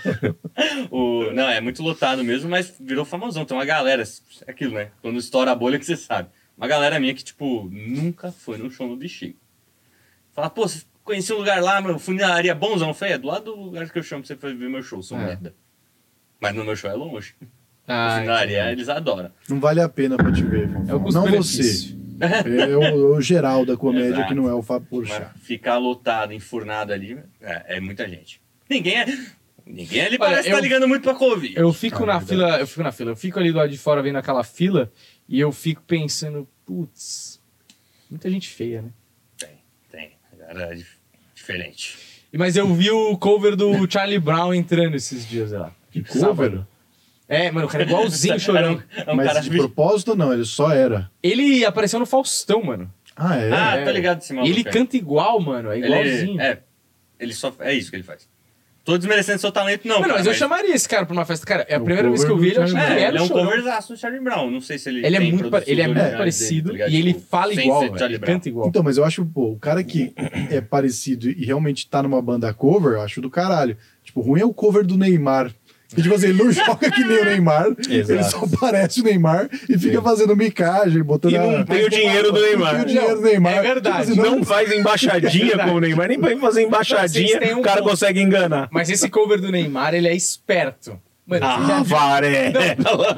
Não, é muito lotado mesmo, mas virou famosão. Tem uma galera, é aquilo, né? Quando estoura a bolha que você sabe. Uma galera minha que, tipo, nunca foi no show no Bexiga. Fala, pô, você conhecia um lugar lá, meu, funilaria bonzão. Eu falei, é do lado do lugar que eu chamo pra você ver meu show, sou merda. Mas no meu show é longe. Funilaria, entendi. eles adoram. Não vale a pena pra te ver, Fofão. É o Não custo-benefício. você. É o geral da comédia Exato. que não é o Fábio Porchat. Mas ficar lotado, enfurnado ali, é muita gente. Ninguém ali Olha, parece estar ligando muito pra Covid. Eu fico na verdade. fila, eu fico ali do lado de fora vendo aquela fila e eu fico pensando, putz, muita gente feia, né? Tem. Era diferente. Mas eu vi o cover do Charlie Brown entrando esses dias lá. Que Sábado. cover? É, mano, o cara é igualzinho chorando. É um Mas cara de propósito ou não? Ele só era. Ele apareceu no Faustão, mano. Ah, é? Ah, É. tá ligado esse E maluco. ele aí. canta igual, mano. É igualzinho. Ele só. É isso que ele faz. Tô desmerecendo seu talento, não. Mano, cara, mas eu chamaria esse cara pra uma festa. Cara, é a O primeira vez que eu vi ele, eu achei que cover do ele Ele era é um chorão. coverzaço do Charlie Brown. Não sei se ele. Ele é tem muito, produção ele é muito original parecido dele, tá ligado? e ele Tipo, fala sem igual, ser velho. Charlie Ele Brown. canta igual. Então, mas eu acho, pô, o cara que é parecido e realmente tá numa banda cover, eu acho do caralho. Tipo, ruim é o cover do Neymar. Que, tipo assim, ele não joga que nem o Neymar, ele só parece o Neymar e fica fazendo micagem, botando E não tem o dinheiro do Neymar. Não tem o dinheiro do Neymar. É verdade. Tipo assim, Não faz embaixadinha com o Neymar, nem pra fazer embaixadinha, Vocês têm um o cara ponto. consegue enganar. Mas esse cover do Neymar, ele é esperto. Mano, você já viu? Varela!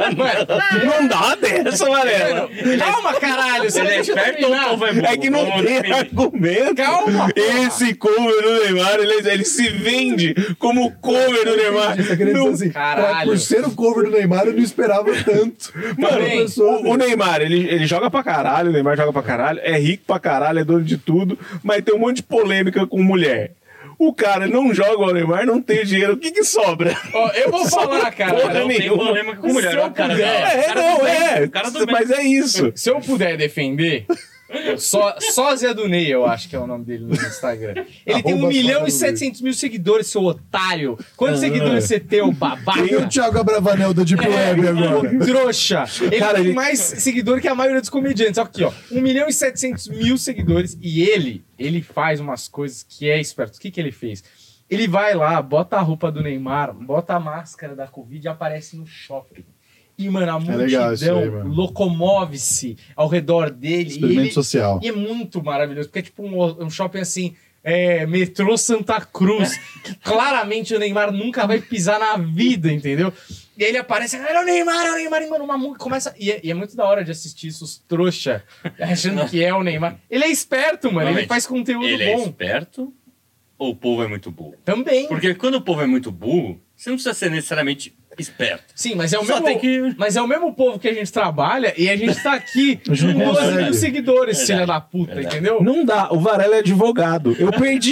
Não dá dessa, Varela! Mano, calma, caralho. Você Ele é deixa eu esperto ou o terminar. povo é burro? É que não Vamos tem definir. argumento. Calma, porra. Esse cover do Neymar, ele se vende como cover do Neymar. Você tá querendo Não- dizer assim, caralho. por ser o cover do Neymar, eu não esperava tanto. Mano, Também. o Neymar, ele joga pra caralho, o Neymar joga pra caralho, é rico pra caralho, é dono de tudo, mas tem um monte de polêmica com mulher. O cara não joga o Neymar, não tem dinheiro, o que que sobra? Ó, eu vou falar, cara. Porra Não tem nenhuma. problema com mulher. Se eu ó, o cara puder. da- o cara do bem, o cara do bem. Mas é isso. Se eu puder defender, Sósia do Ney, eu acho que é o nome dele no Instagram. Ele tem Arroba 1.700.000 seguidores, seu otário. Quantos seguidores você tem, ô babaca? E o Thiago Abravanel da Deep Web agora? Trouxa. Ele Cara, tem ele- mais seguidor que a maioria dos comediantes. Aqui, ó. 1.700.000 seguidores. E ele faz umas coisas que é esperto. O que ele fez? Ele vai lá, bota a roupa do Neymar, bota a máscara da Covid e aparece no shopping. E, mano, a legal isso multidão aí, mano. locomove-se ao redor dele. Experimento social. E é muito maravilhoso, porque é tipo um shopping assim, metrô Santa Cruz, que claramente o Neymar nunca vai pisar na vida, entendeu? E aí ele aparece, é o Neymar, e mano, uma música começa... E é muito da hora de assistir isso, os trouxa, achando que é o Neymar. Ele é esperto, mano, ele Realmente, faz conteúdo Ele é bom. esperto ou o povo é muito burro? Também. Porque quando o povo é muito burro, você não precisa ser necessariamente esperto. Sim, mas é o Só mesmo, tem que- mas é o mesmo povo que a gente trabalha e a gente tá aqui A gente com não 12 mil consegue. seguidores, Verdade, filha da puta, verdade. entendeu? Não dá, o Varela é advogado. Eu perdi,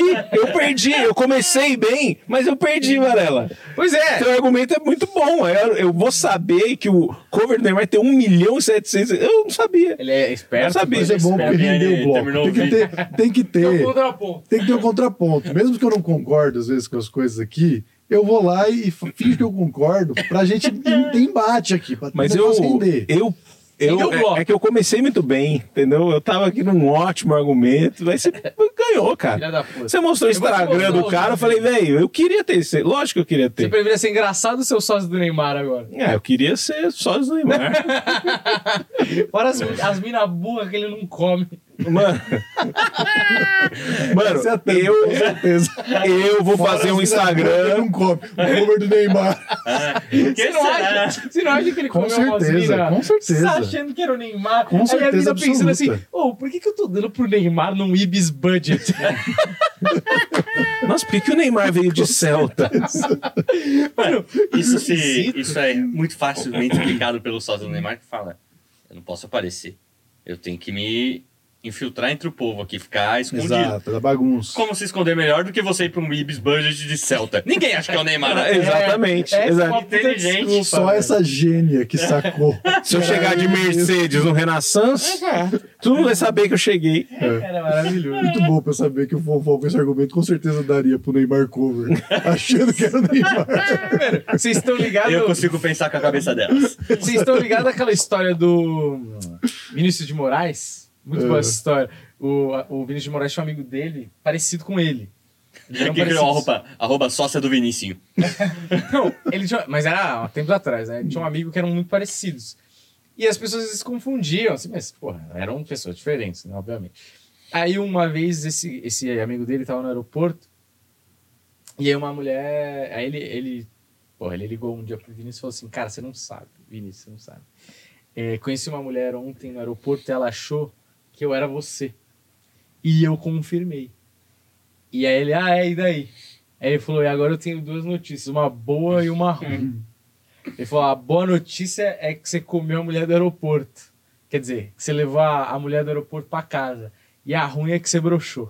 eu comecei bem, mas eu perdi, Varela. Pois é. Seu argumento é muito bom. Eu vou saber que o cover do Neymar tem 1.700.000. Eu não sabia. Ele é esperto. Eu sabia. Mas é bom porque Esperto, rendeu ele o bloco. terminou Tem que É um ter. contraponto. Tem que ter um contraponto. Mesmo que eu não concordo, às vezes, com as coisas aqui, eu vou lá e finge que eu concordo pra gente ter embate aqui, pra Mas o negócio render. eu É que eu comecei muito bem, entendeu? Eu tava aqui num ótimo argumento, aí você ganhou, cara. Filha da puta. Você mostrou o Instagram do cara, eu falei, velho, eu queria ter esse. Lógico que eu queria ter. Você preferia ser engraçado ou ser o sócio do Neymar agora? Eu queria ser sócio do Neymar. Fora as minas burras que ele não come. Mano, Essa é a tampa, com certeza. eu vou fazer um Ele Instagram. não come. O cover do Neymar. Você não acha que ele Com comeu umas certeza, minas? com certeza. Você tá achando que era o Neymar? Com Aí a certeza mina pensando absoluta. assim, por que eu tô dando pro Neymar num Ibis Budget? Nossa, por que o Neymar veio de Celta? Mano, Isso é muito facilmente explicado pelo sócio do Neymar, que fala: eu não posso aparecer. Eu tenho que me infiltrar entre o povo aqui, ficar escondido. Exato, da bagunça. Como se esconder melhor do que você ir pra um Ibis Budget de Celta? Ninguém acha que é o Neymar. Né? Exatamente. é exato. uma puta Inteligente. desculpa, Só velho. essa gênia que sacou. Se eu chegar de Mercedes no Renaissance, tu não vai saber que eu cheguei. Cara, maravilhoso. Muito bom pra saber que o Fofão com esse argumento com certeza daria pro Neymar cover. Achando que era o Neymar. Vocês estão ligados? Eu consigo pensar com a cabeça delas. Vocês estão ligados àquela história do Vinícius de Moraes? Muito boa essa história. O Vinícius de Moraes tinha um amigo dele, parecido com ele. Eles eram Que criou parecidos. arroba sócia do Vinicinho. Não, ele tinha, mas era há tempos atrás, né? Ele tinha um amigo que eram muito parecidos. E as pessoas às vezes confundiam, assim, mas, porra, eram pessoas diferentes, né? Obviamente. Aí uma vez esse amigo dele tava no aeroporto, e aí uma mulher. Aí ele ligou um dia pro Vinícius e falou assim: cara, você não sabe, Vinícius, você não sabe. Conheci uma mulher ontem no aeroporto e ela achou que eu era você. E eu confirmei. E aí ele, e daí? Aí ele falou, e agora eu tenho duas notícias, uma boa e uma ruim. Ele falou, a boa notícia é que você comeu a mulher do aeroporto. Quer dizer, que você levou a mulher do aeroporto pra casa. E a ruim é que você broxou.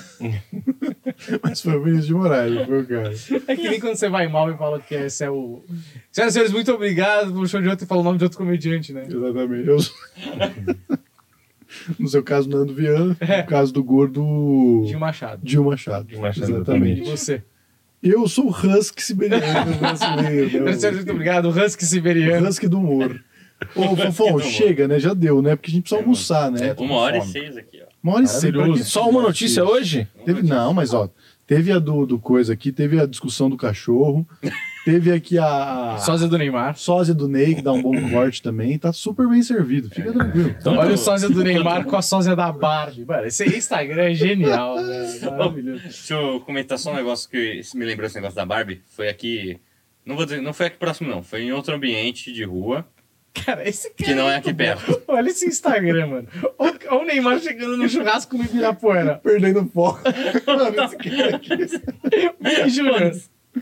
Mas foi o Vinícius de Moraes, não foi o cara. É que nem quando você vai mal e fala que esse é o... Senhoras e senhores, muito obrigado pelo show de ontem e fala o nome de outro comediante, né? Exatamente. No seu caso, Nando Viana. No caso do gordo... Gil Machado. Gil Machado. E Exatamente. você? Eu sou o Husky siberiano brasileiro. Senhoras e senhores, muito obrigado. O Husky O Siberiano. Husky do humor. Ô, Fofão, chega, né? Já deu, né? Porque a gente precisa almoçar, né? 1h06 aqui, ó. 1h06. pra quem- Só uma notícia hoje? Não, mas ó, teve a do coisa aqui, teve a discussão do cachorro, teve aqui a Sósia do Neymar. sósia do Ney, que dá um bom corte também, tá super bem servido, fica tranquilo. Olha o sósia do Neymar com a sósia da Barbie. Mano, esse Instagram é genial, velho. Maravilhoso. Deixa eu comentar só um negócio que me lembrou esse negócio da Barbie. Foi aqui. Não vou dizer, não foi aqui próximo, não. Foi em outro ambiente de rua, Cara, esse cara que não é muito aqui bom. perto. Olha esse Instagram, mano. Olha o Neymar chegando no churrasco no Ibirapuera. Perdendo foco. Mano, esse cara aqui. Júnior.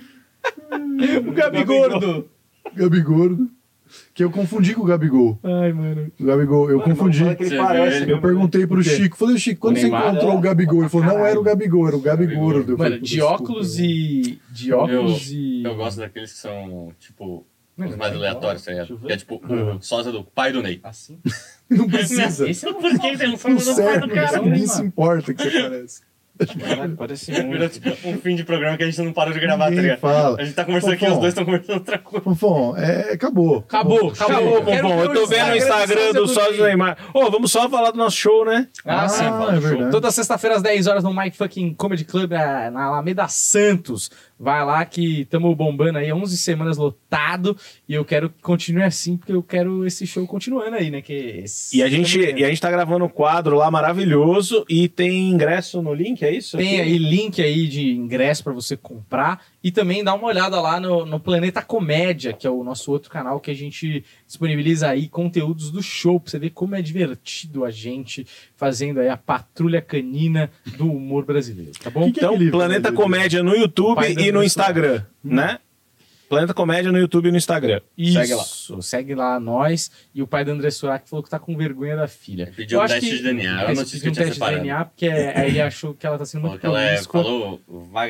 O Gabi Gordo. Gabigordo. Que eu confundi com o Gabigol. Ai, mano. O Gabigol, eu confundi. Você viu? Eu perguntei pro Chico, falei, Chico, quando O você Neymar, encontrou o Gabigol? Ele falou, não era o Gabigol, era o Gabigordo. Eu falei, Mano, "Pô, de desculpa, óculos mano." e... De óculos e... Eu gosto daqueles que são, tipo, Mano, os mais é aleatórios, tá Deixa eu ligado? ver. Que é tipo, o sósia do pai do Ney. Assim? Não precisa. Esse é um Por que tem um Não sósia do pai serve, do cara? ninguém se importa que você parece. Parece Virou tipo um fim de programa que a gente não parou de gravar, tá Ninguém ligado? fala. A gente tá conversando aqui, Fofão. os dois estão conversando outra coisa. Fofão, acabou. Acabou. Acabou, Quero Pompom. ver Eu tô vendo o Instagram do sócio do Neymar. Ô, vamos só falar do nosso show, né? Ah, sim. Ah, é verdade. Toda sexta-feira às 10 horas no Mike Fucking Comedy Club na Alameda Santos. Vai lá que estamos bombando aí 11 semanas lotado e eu quero que continue assim porque eu quero esse show continuando aí, né? E a gente tá gravando um quadro lá maravilhoso e tem ingresso no link, é isso? Tem Aqui? aí link aí de ingresso para você comprar e também dá uma olhada lá no Planeta Comédia, que é o nosso outro canal que a gente disponibiliza aí conteúdos do show pra você ver como é divertido a gente fazendo aí a patrulha canina do humor brasileiro, tá bom? Que é Então, aquele Planeta livro? Comédia no YouTube Pai da e no André Instagram, né? Planeta Comédia no YouTube e no Instagram. Segue lá. Isso, segue lá nós. E o pai do André Surak falou que tá com vergonha da filha. Pediu um teste de DNA, era a notícia pediu que um eu tinha teste de separado. DNA porque ele achou que ela tá sendo Falou muito que ela promíscua. falou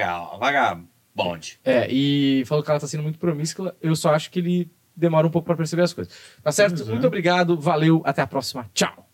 vagabonde. E falou que ela tá sendo muito promíscua. Eu só acho que ele demora um pouco pra perceber as coisas. Tá certo? Muito obrigado, valeu, até a próxima. Tchau!